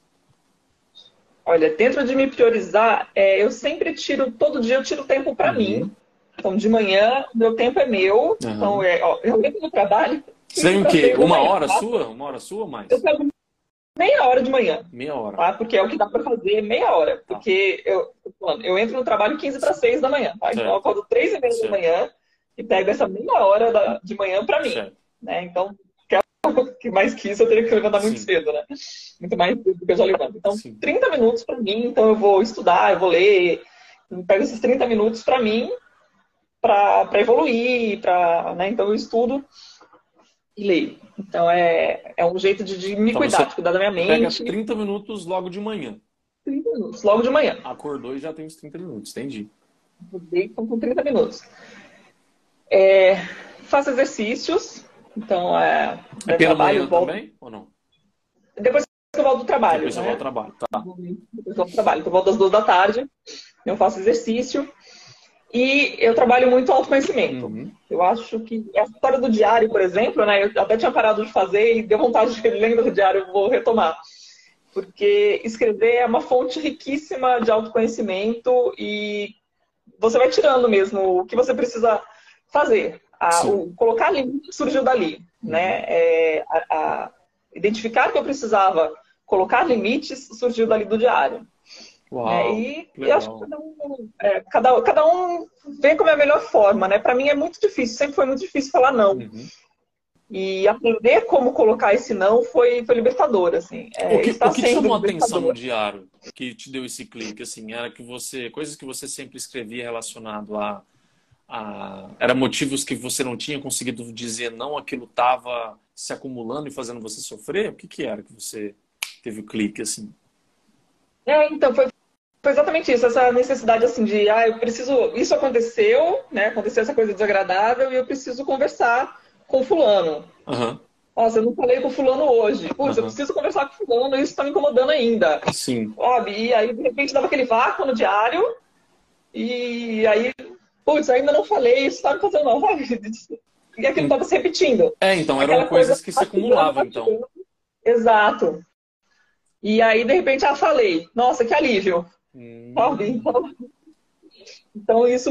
[SPEAKER 2] Olha, dentro de me priorizar, é, eu sempre tiro, todo dia eu tiro tempo para
[SPEAKER 1] Uhum.
[SPEAKER 2] mim. Então, de manhã, meu tempo é meu.
[SPEAKER 1] Uhum.
[SPEAKER 2] Então, é, ó, eu entro no trabalho.
[SPEAKER 1] Você tem o quê? Uma
[SPEAKER 2] manhã,
[SPEAKER 1] hora
[SPEAKER 2] tá?
[SPEAKER 1] sua? Uma hora sua ou mais?
[SPEAKER 2] Eu pego meia hora de manhã.
[SPEAKER 1] Meia hora.
[SPEAKER 2] Tá? Porque é o que dá para fazer meia hora.
[SPEAKER 1] Tá.
[SPEAKER 2] Porque eu, eu entro no trabalho quinze para seis da manhã. Tá? Então, eu acordo três e meia da manhã e pego essa meia hora da, de manhã para mim. Né? Então, que mais que isso, eu teria que levantar muito
[SPEAKER 1] Sim.
[SPEAKER 2] cedo, né? Muito mais cedo do que eu já levanto. Então,
[SPEAKER 1] Sim.
[SPEAKER 2] trinta minutos para mim, então eu vou estudar, eu vou ler, eu pego esses trinta minutos para mim, para evoluir, pra, né? Então eu estudo e leio. Então é, é um jeito de, de me
[SPEAKER 1] Então,
[SPEAKER 2] cuidar, de cuidar da minha mente.
[SPEAKER 1] Pega trinta minutos logo de manhã.
[SPEAKER 2] trinta minutos, logo de manhã.
[SPEAKER 1] Acordou e já tem os trinta minutos, entendi.
[SPEAKER 2] Então, com trinta minutos. É, faço exercícios. Então, é,
[SPEAKER 1] É
[SPEAKER 2] eu
[SPEAKER 1] pela
[SPEAKER 2] trabalho,
[SPEAKER 1] manhã
[SPEAKER 2] volto.
[SPEAKER 1] também ou não?
[SPEAKER 2] Depois que eu volto do trabalho,
[SPEAKER 1] Depois você volta ao
[SPEAKER 2] né?
[SPEAKER 1] trabalho, tá?
[SPEAKER 2] Depois que eu volto do trabalho. Então, eu volto às duas da tarde, eu faço exercício. E eu trabalho muito autoconhecimento.
[SPEAKER 1] Uhum.
[SPEAKER 2] Eu acho que a história do diário, por exemplo, né? Eu até tinha parado de fazer e deu vontade de ler do diário, eu vou retomar. Porque escrever é uma fonte riquíssima de autoconhecimento e você vai tirando mesmo o que você precisa fazer. A,
[SPEAKER 1] Sim.
[SPEAKER 2] o colocar limite surgiu dali,
[SPEAKER 1] Uhum.
[SPEAKER 2] né? É, a, a, identificar que eu precisava colocar limites surgiu dali do diário. Né?
[SPEAKER 1] Uau,
[SPEAKER 2] E
[SPEAKER 1] que
[SPEAKER 2] eu acho que
[SPEAKER 1] legal.
[SPEAKER 2] cada um, é, cada, cada um vê como é a melhor forma, né? Para mim é muito difícil, sempre foi muito difícil falar não.
[SPEAKER 1] Uhum.
[SPEAKER 2] E aprender como colocar esse não foi, foi libertador, assim.
[SPEAKER 1] O
[SPEAKER 2] É,
[SPEAKER 1] que, o
[SPEAKER 2] está
[SPEAKER 1] que te
[SPEAKER 2] sendo
[SPEAKER 1] chamou a atenção no
[SPEAKER 2] libertador.
[SPEAKER 1] diário que te deu esse clique, assim, era que você, coisas que você sempre escrevia relacionado a, a era motivos que você não tinha conseguido dizer não, aquilo estava se acumulando e fazendo você sofrer? O que que era que você teve o clique, assim?
[SPEAKER 2] É, então, foi, foi exatamente isso, essa necessidade assim de, ah, eu preciso, isso aconteceu, né? Aconteceu essa coisa desagradável e eu preciso conversar com fulano.
[SPEAKER 1] Aham,
[SPEAKER 2] Nossa, eu não falei com fulano hoje. Putz, eu
[SPEAKER 1] aham,
[SPEAKER 2] preciso conversar com fulano, isso está me incomodando ainda.
[SPEAKER 1] sim.
[SPEAKER 2] Sabe? E aí, de repente, dava aquele vácuo no diário, e aí, putz, ainda não falei, isso tá me fazendo mal. E aquilo
[SPEAKER 1] En-
[SPEAKER 2] estava se repetindo.
[SPEAKER 1] É, então, eram
[SPEAKER 2] Aquela coisa
[SPEAKER 1] coisas que se
[SPEAKER 2] mastigando,
[SPEAKER 1] acumulavam, então.
[SPEAKER 2] mastigando. Exato. E aí, de repente, ah, falei. Nossa, que alívio. Sabe?
[SPEAKER 1] Hum.
[SPEAKER 2] Então, então isso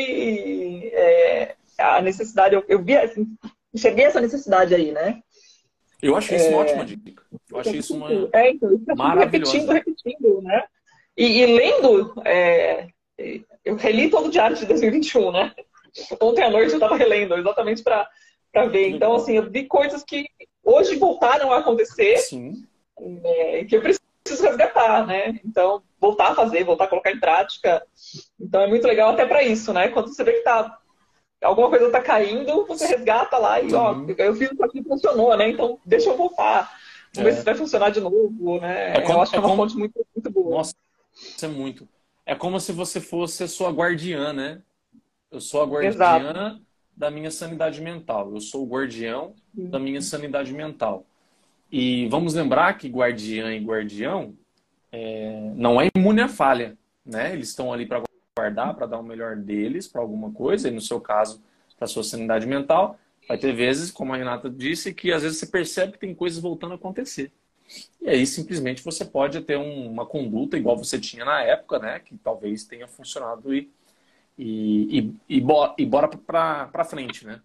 [SPEAKER 2] foi é, a necessidade. Eu, eu vi, assim, enxerguei essa necessidade aí, né?
[SPEAKER 1] Eu achei isso uma ótima dica. Eu achei isso uma
[SPEAKER 2] É, então, isso eu fico repetindo,
[SPEAKER 1] maravilhosa.
[SPEAKER 2] repetindo, né? E, e lendo, é, eu reli todo o diário de dois mil e vinte e um, né? Ontem à noite eu estava relendo, exatamente para ver.
[SPEAKER 1] Que
[SPEAKER 2] Então,
[SPEAKER 1] legal.
[SPEAKER 2] assim, eu vi coisas que hoje voltaram a acontecer,
[SPEAKER 1] Sim.
[SPEAKER 2] é, que eu preciso resgatar, né? Então, voltar a fazer, voltar a colocar em prática. Então, é muito legal até para isso, né? Quando você vê que tá, alguma coisa está caindo, você resgata lá e, ó,
[SPEAKER 1] Sim.
[SPEAKER 2] eu fiz isso aqui, funcionou, né? Então, deixa eu voltar. Vamos ver se
[SPEAKER 1] É,
[SPEAKER 2] vai funcionar de novo,
[SPEAKER 1] é
[SPEAKER 2] né? Eu
[SPEAKER 1] como,
[SPEAKER 2] acho
[SPEAKER 1] é
[SPEAKER 2] que é uma
[SPEAKER 1] como,
[SPEAKER 2] fonte muito, muito boa.
[SPEAKER 1] nossa, isso é muito. É como se você fosse a sua guardiã, né? Eu sou a
[SPEAKER 2] Exato.
[SPEAKER 1] guardiã da minha sanidade mental. Eu sou o guardião da minha sanidade mental. E vamos lembrar que guardiã e guardião é, não é imune à falha, né? Eles estão ali para guardar, para dar o melhor deles para alguma coisa, e no seu caso, para a sua sanidade mental. Vai ter vezes, como a Renata disse, que às vezes você percebe que tem coisas voltando a acontecer. E aí simplesmente você pode ter um, uma conduta igual você tinha na época, né? Que talvez tenha funcionado e, e, e, e, bo, e bora para frente, né?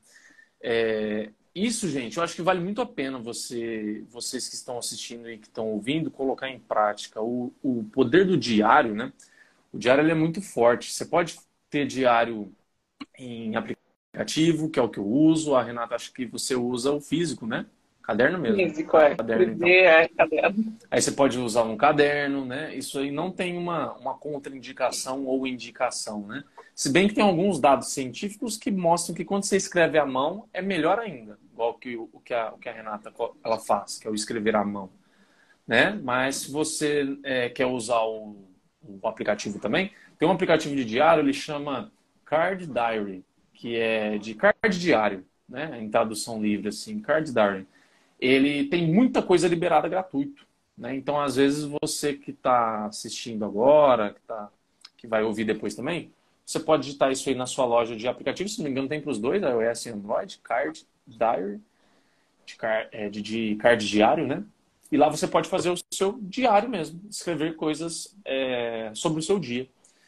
[SPEAKER 1] É, isso, gente, eu acho que vale muito a pena você, vocês que estão assistindo e que estão ouvindo, colocar em prática. O, o poder do diário, né? O diário ele é muito forte. Você pode ter diário em aplicativo, que é o que eu uso. A Renata, acho que você usa o físico, né? Caderno mesmo.
[SPEAKER 2] Físico, é.
[SPEAKER 1] Caderno, então.
[SPEAKER 2] Escrever, é, caderno.
[SPEAKER 1] Aí você pode usar um caderno, né? Isso aí não tem uma, uma contraindicação ou indicação, né? Se bem que tem alguns dados científicos que mostram que quando você escreve à mão é melhor ainda, igual que o, o, que, a, o que a Renata ela faz, que é o escrever à mão, né? Mas se você é, quer usar o, o aplicativo também, tem um aplicativo de diário, ele chama Card Diary, que é de card diário, né? Em tradução livre, assim, Card Diary. Ele tem muita coisa liberada gratuito, né? Então, às vezes, você que está assistindo agora, que, tá, que vai ouvir depois também, você pode digitar isso aí na sua loja de aplicativos, se não me engano, tem para os dois, iOS e Android, Card Diary, de, car, é, de, de card diário, né? E lá você pode fazer o seu diário mesmo, escrever coisas é, sobre o seu dia.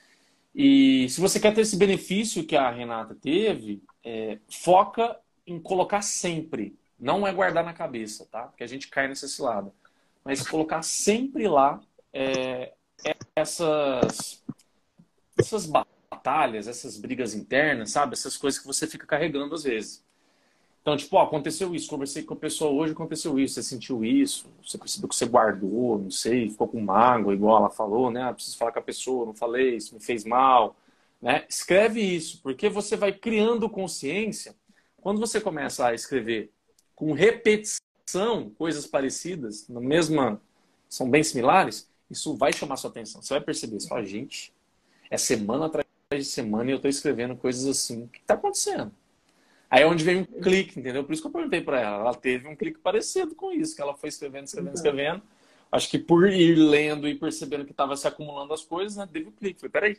[SPEAKER 1] E se você quer ter esse benefício que a Renata teve, é, foca em colocar sempre. Não é guardar na cabeça, tá? Porque a gente cai nessa cilada. Mas colocar sempre lá é, essas, essas batalhas, essas brigas internas, sabe? Essas coisas que você fica carregando às vezes. Então, tipo, ó, aconteceu isso, conversei com a pessoa hoje, aconteceu isso, você sentiu isso, você percebeu que você guardou, não sei, ficou com mágoa, igual ela falou, né? Ah, preciso falar com a pessoa, não falei, isso me fez mal, né? Escreve isso, porque você vai criando consciência. Quando você começa a escrever com repetição, coisas parecidas, na mesma, são bem similares, isso vai chamar sua atenção. Você vai perceber, você fala, gente, é semana atrás de semana e eu estou escrevendo coisas assim. O que está acontecendo? Aí é onde vem um clique, entendeu? Por isso que eu perguntei para ela. Ela teve um clique parecido com isso, que ela foi escrevendo, escrevendo, escrevendo. Acho que por ir lendo e percebendo que estava se acumulando as coisas, né? Teve o clique. Falei, peraí.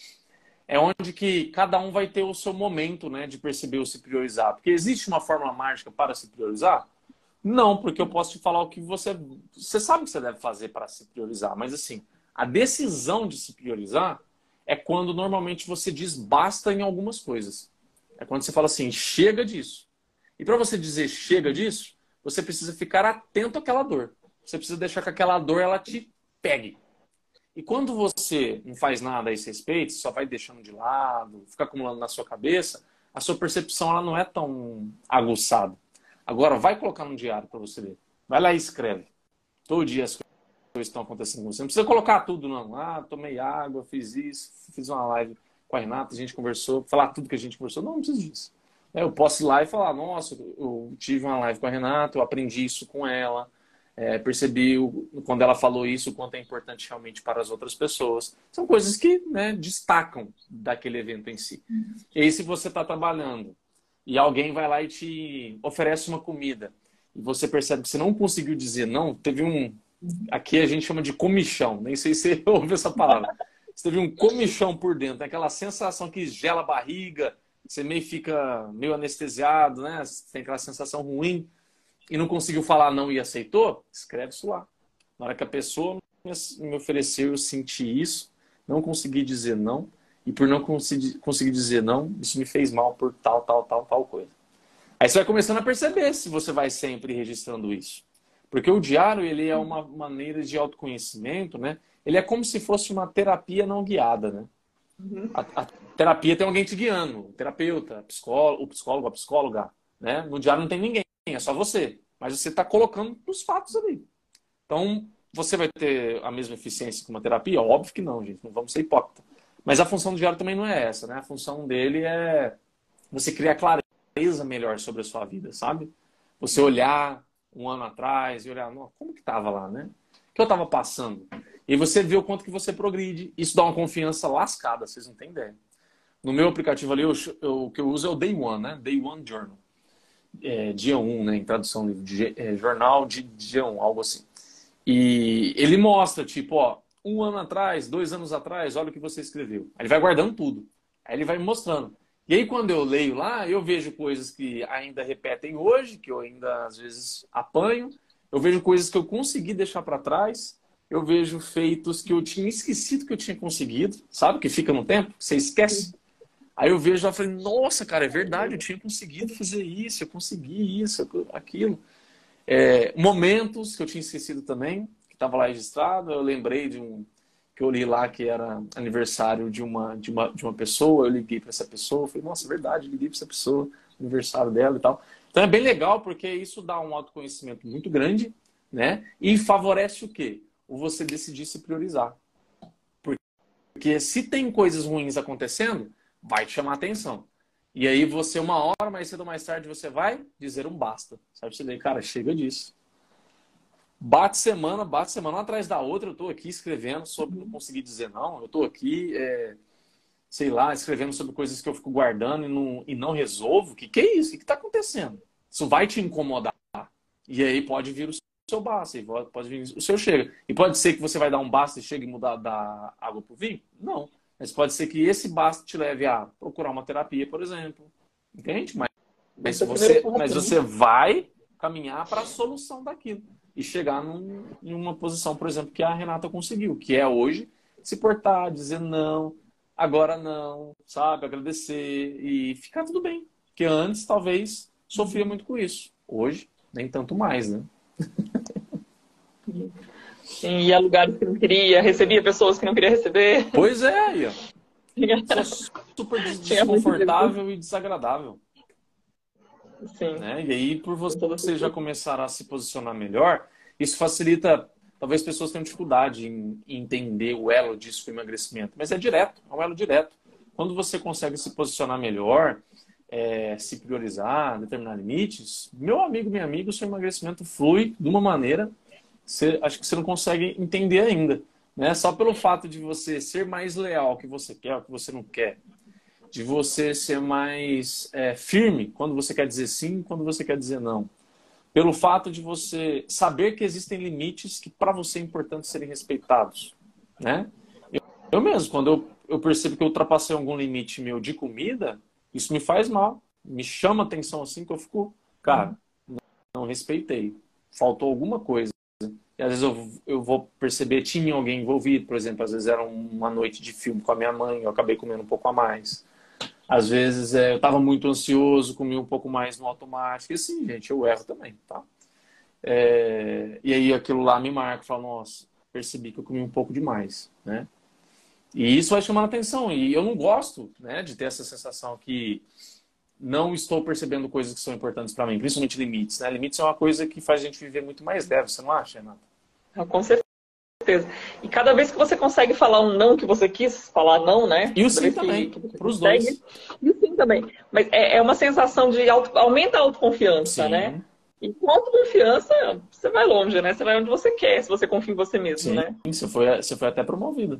[SPEAKER 1] É onde que cada um vai ter o seu momento, né? De perceber ou se priorizar. Porque existe uma fórmula mágica para se priorizar? Não, porque eu posso te falar o que você... Você sabe o que você deve fazer para se priorizar. Mas assim, a decisão de se priorizar é quando normalmente você diz basta em algumas coisas. É quando você fala assim, chega disso. E para você dizer chega disso, você precisa ficar atento àquela dor. Você precisa deixar que aquela dor ela te pegue. E quando você não faz nada a esse respeito, só vai deixando de lado, fica acumulando na sua cabeça, a sua percepção ela não é tão aguçada. Agora, vai colocar no diário para você ler. Vai lá e escreve. Todo dia as coisas estão acontecendo com você. Não precisa colocar tudo, não. Ah, tomei água, fiz isso, fiz uma live com a Renata, a gente conversou, falar tudo que a gente conversou. Não, não precisa disso. Eu posso ir lá e falar, nossa, eu tive uma live com a Renata, eu aprendi isso com ela, é, percebi o, quando ela falou isso, o quanto é importante realmente para as outras pessoas. São coisas que, né, destacam daquele evento em si. E aí, se você está trabalhando e alguém vai lá e te oferece uma comida e você percebe que você não conseguiu dizer não, teve um... Aqui a gente chama de comichão, nem sei se você ouve essa palavra. Você teve um comichão por dentro, aquela sensação que gela a barriga, você meio fica meio anestesiado, né? Você tem aquela sensação ruim e não conseguiu falar não e aceitou, escreve isso lá. Na hora que a pessoa me ofereceu, eu senti isso, não consegui dizer não, e por não conseguir, conseguir dizer não, isso me fez mal por tal, tal, tal, tal coisa. Aí você vai começando a perceber se você vai sempre registrando isso. Porque o diário, ele é uma maneira de autoconhecimento, né? Ele é como se fosse uma terapia não guiada, né?
[SPEAKER 2] Uhum.
[SPEAKER 1] A, a terapia tem alguém te guiando, o terapeuta, psicólogo, o psicólogo, a psicóloga, né? No diário não tem ninguém, é só você. Mas você está colocando os fatos ali. Então, você vai ter a mesma eficiência que uma terapia? Óbvio que não, gente, não vamos ser hipócritas. Mas a função do diário também não é essa, né? A função dele é você criar clareza melhor sobre a sua vida, sabe? Você olhar um ano atrás e olhar, não, como que estava lá, né? O que eu estava passando? E você vê o quanto que você progride. Isso dá uma confiança lascada, vocês não têm ideia. No meu aplicativo ali, eu, eu, o que eu uso é o Day One, né? Day One Journal. É, dia um, né? Em tradução livre, de, é, jornal de dia um, algo assim. E ele mostra, tipo, ó, um ano atrás, dois anos atrás, olha o que você escreveu. Aí ele vai guardando tudo. Aí ele vai me mostrando. E aí, quando eu leio lá, eu vejo coisas que ainda repetem hoje, que eu ainda, às vezes, apanho. Eu vejo coisas que eu consegui deixar para trás. Eu vejo feitos que eu tinha esquecido que eu tinha conseguido. Sabe? Que fica no tempo, que você esquece. Aí eu vejo e falei, nossa, cara, é verdade, eu tinha conseguido fazer isso, eu consegui isso, aquilo. É, momentos que eu tinha esquecido também, que estava lá registrado. Eu lembrei de um... que eu li lá que era aniversário de uma, de uma, de uma pessoa, eu liguei para essa pessoa, falei, nossa, é verdade, liguei para essa pessoa, aniversário dela e tal. Então é bem legal porque isso dá um autoconhecimento muito grande, né? E favorece o quê? O você decidir se priorizar. Porque se tem coisas ruins acontecendo, vai te chamar a atenção. E aí você, uma hora mais cedo ou mais tarde, você vai dizer um basta. Sabe? Você daí, cara, chega disso. Bate semana, bate semana uma atrás da outra, eu estou aqui escrevendo sobre não conseguir dizer não, eu estou aqui, é, sei lá, escrevendo sobre coisas que eu fico guardando e não, e não resolvo. O que, que é isso? O que está acontecendo? Isso vai te incomodar. E aí pode vir o seu basta, pode vir o seu chega. E pode ser que você vai dar um basta e chegue e mudar da água para o vinho? Não. Mas pode ser que esse basta te leve a procurar uma terapia, por exemplo. Entende? Mas, mas, você, mas você vai caminhar para a solução daquilo. E chegar num, em uma posição, por exemplo, que a Renata conseguiu, que é hoje se portar, dizer não, agora não, sabe? Agradecer e ficar tudo bem. Porque antes, talvez, sofria muito com isso. Hoje, nem tanto mais, né?
[SPEAKER 2] Sim, ia a lugares que não queria, recebia pessoas que não queria receber.
[SPEAKER 1] Pois é, aí, ó. Isso é super desconfortável e desagradável.
[SPEAKER 2] Sim.
[SPEAKER 1] Né? E aí, por você já começar a se posicionar melhor, isso facilita. Talvez pessoas tenham dificuldade em entender o elo disso com o emagrecimento, mas é direto, é um elo direto. Quando você consegue se posicionar melhor, é, se priorizar, determinar limites, meu amigo, minha amiga, o seu emagrecimento flui de uma maneira que você, acho que você não consegue entender ainda. Né? Só pelo fato de você ser mais leal ao que você quer, ao que você não quer, de você ser mais é, firme quando você quer dizer sim, quando você quer dizer não. Pelo fato de você saber que existem limites que para você é importante serem respeitados, né? Eu, eu mesmo, quando eu, eu percebo que eu ultrapassei algum limite meu de comida, isso me faz mal, me chama atenção assim que eu fico, cara, não respeitei, faltou alguma coisa. E às vezes eu, eu vou perceber, tinha alguém envolvido, por exemplo, às vezes era uma noite de filme com a minha mãe, eu acabei comendo um pouco a mais. Às vezes é, eu estava muito ansioso, comi um pouco mais no automático. E assim, gente, eu erro também, tá? É, e aí aquilo lá me marca, fala, nossa, percebi que eu comi um pouco demais, né? E isso vai chamando a atenção. E eu não gosto, né, de ter essa sensação que não estou percebendo coisas que são importantes para mim, principalmente limites, né? Limites é uma coisa que faz a gente viver muito mais leve, você não acha, Renata?
[SPEAKER 2] Com certeza. E cada vez que você consegue falar um não que você quis falar não, né?
[SPEAKER 1] E o
[SPEAKER 2] Cada
[SPEAKER 1] sim
[SPEAKER 2] vez que,
[SPEAKER 1] também,
[SPEAKER 2] que você
[SPEAKER 1] para os
[SPEAKER 2] consegue,
[SPEAKER 1] dois.
[SPEAKER 2] e o sim também. Mas é, é uma sensação de auto, aumenta a autoconfiança, né?
[SPEAKER 1] Sim,
[SPEAKER 2] E com autoconfiança, você vai longe, né? Você vai onde você quer, se você confia em você mesmo,
[SPEAKER 1] sim,
[SPEAKER 2] né?
[SPEAKER 1] você foi, você foi até promovido.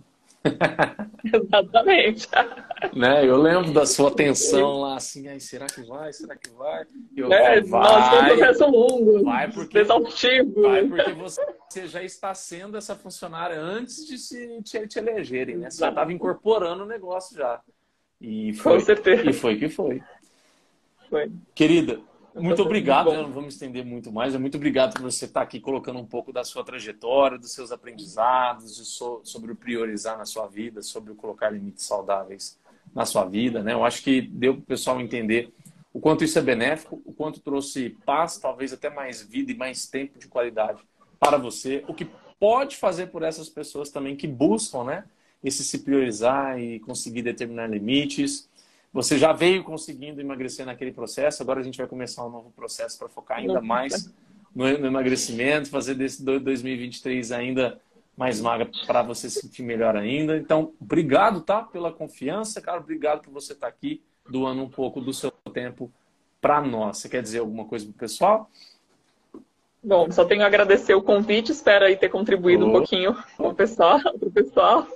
[SPEAKER 2] Exatamente.
[SPEAKER 1] Né? Eu lembro da sua tensão lá, assim, aí, será que vai? Será que vai? E eu
[SPEAKER 2] É,
[SPEAKER 1] falei,
[SPEAKER 2] nossa, foi um
[SPEAKER 1] vai,
[SPEAKER 2] processo longo,
[SPEAKER 1] vai porque,
[SPEAKER 2] exaustivo.
[SPEAKER 1] vai porque você já está sendo essa funcionária antes de se te, te elegerem, né? Você já estava
[SPEAKER 2] Exato.
[SPEAKER 1] incorporando o negócio já. E
[SPEAKER 2] Com
[SPEAKER 1] foi, e
[SPEAKER 2] certeza.
[SPEAKER 1] foi que foi.
[SPEAKER 2] Foi
[SPEAKER 1] Querida,
[SPEAKER 2] um
[SPEAKER 1] muito
[SPEAKER 2] processo muito
[SPEAKER 1] obrigado, né?
[SPEAKER 2] bom.
[SPEAKER 1] Não vamos estender muito mais. É muito obrigado por você estar aqui colocando um pouco da sua trajetória, dos seus aprendizados, de so, sobre o priorizar na sua vida, sobre o colocar limites saudáveis na sua vida, né? Eu acho que deu para o pessoal entender o quanto isso é benéfico, o quanto trouxe paz, talvez até mais vida e mais tempo de qualidade para você, o que pode fazer por essas pessoas também que buscam, né? Esse se priorizar e conseguir determinar limites. Você já veio conseguindo emagrecer naquele processo, agora a gente vai começar um novo processo para focar ainda mais no, no emagrecimento, fazer desse dois mil e vinte e três ainda mais magra para você se sentir melhor ainda. Então, obrigado, tá? Pela confiança, cara. Obrigado por você estar aqui doando um pouco do seu tempo para nós. Você quer dizer alguma coisa pro pessoal?
[SPEAKER 2] Bom, só tenho a agradecer o convite, espero aí ter contribuído um
[SPEAKER 1] Oh.
[SPEAKER 2] pouquinho com o pessoal, pro pessoal.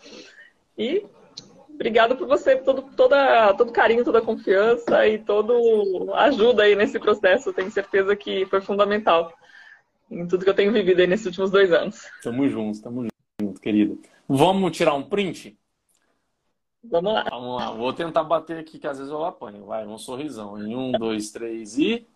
[SPEAKER 2] E obrigado por você, todo, toda, todo carinho, toda confiança e toda ajuda aí nesse processo. Tenho certeza que foi fundamental em tudo que eu tenho vivido aí nesses últimos dois anos.
[SPEAKER 1] Tamo junto, tamo junto, querido. Vamos tirar um print?
[SPEAKER 2] Vamos lá.
[SPEAKER 1] Vamos lá, vou tentar bater aqui, que às vezes eu apanho. Vai, um sorrisão. Em um, dois, três e...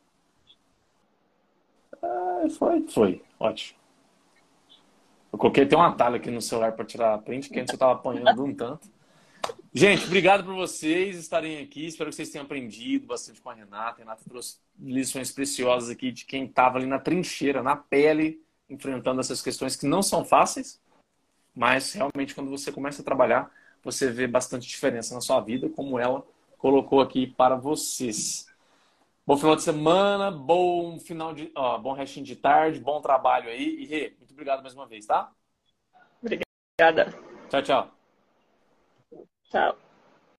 [SPEAKER 1] Ah, foi, foi. Ótimo. Eu coloquei até um atalho aqui no celular para tirar a print, que antes eu estava apanhando um tanto. Gente, obrigado por vocês estarem aqui. Espero que vocês tenham aprendido bastante com a Renata. A Renata trouxe lições preciosas aqui de quem estava ali na trincheira, na pele, enfrentando essas questões que não são fáceis, mas realmente quando você começa a trabalhar, você vê bastante diferença na sua vida, como ela colocou aqui para vocês. Bom final de semana, bom final de, ó, bom restinho de tarde, bom trabalho aí. E Rê, muito obrigado mais uma vez, tá?
[SPEAKER 2] Obrigada.
[SPEAKER 1] Tchau, tchau.
[SPEAKER 2] Tchau.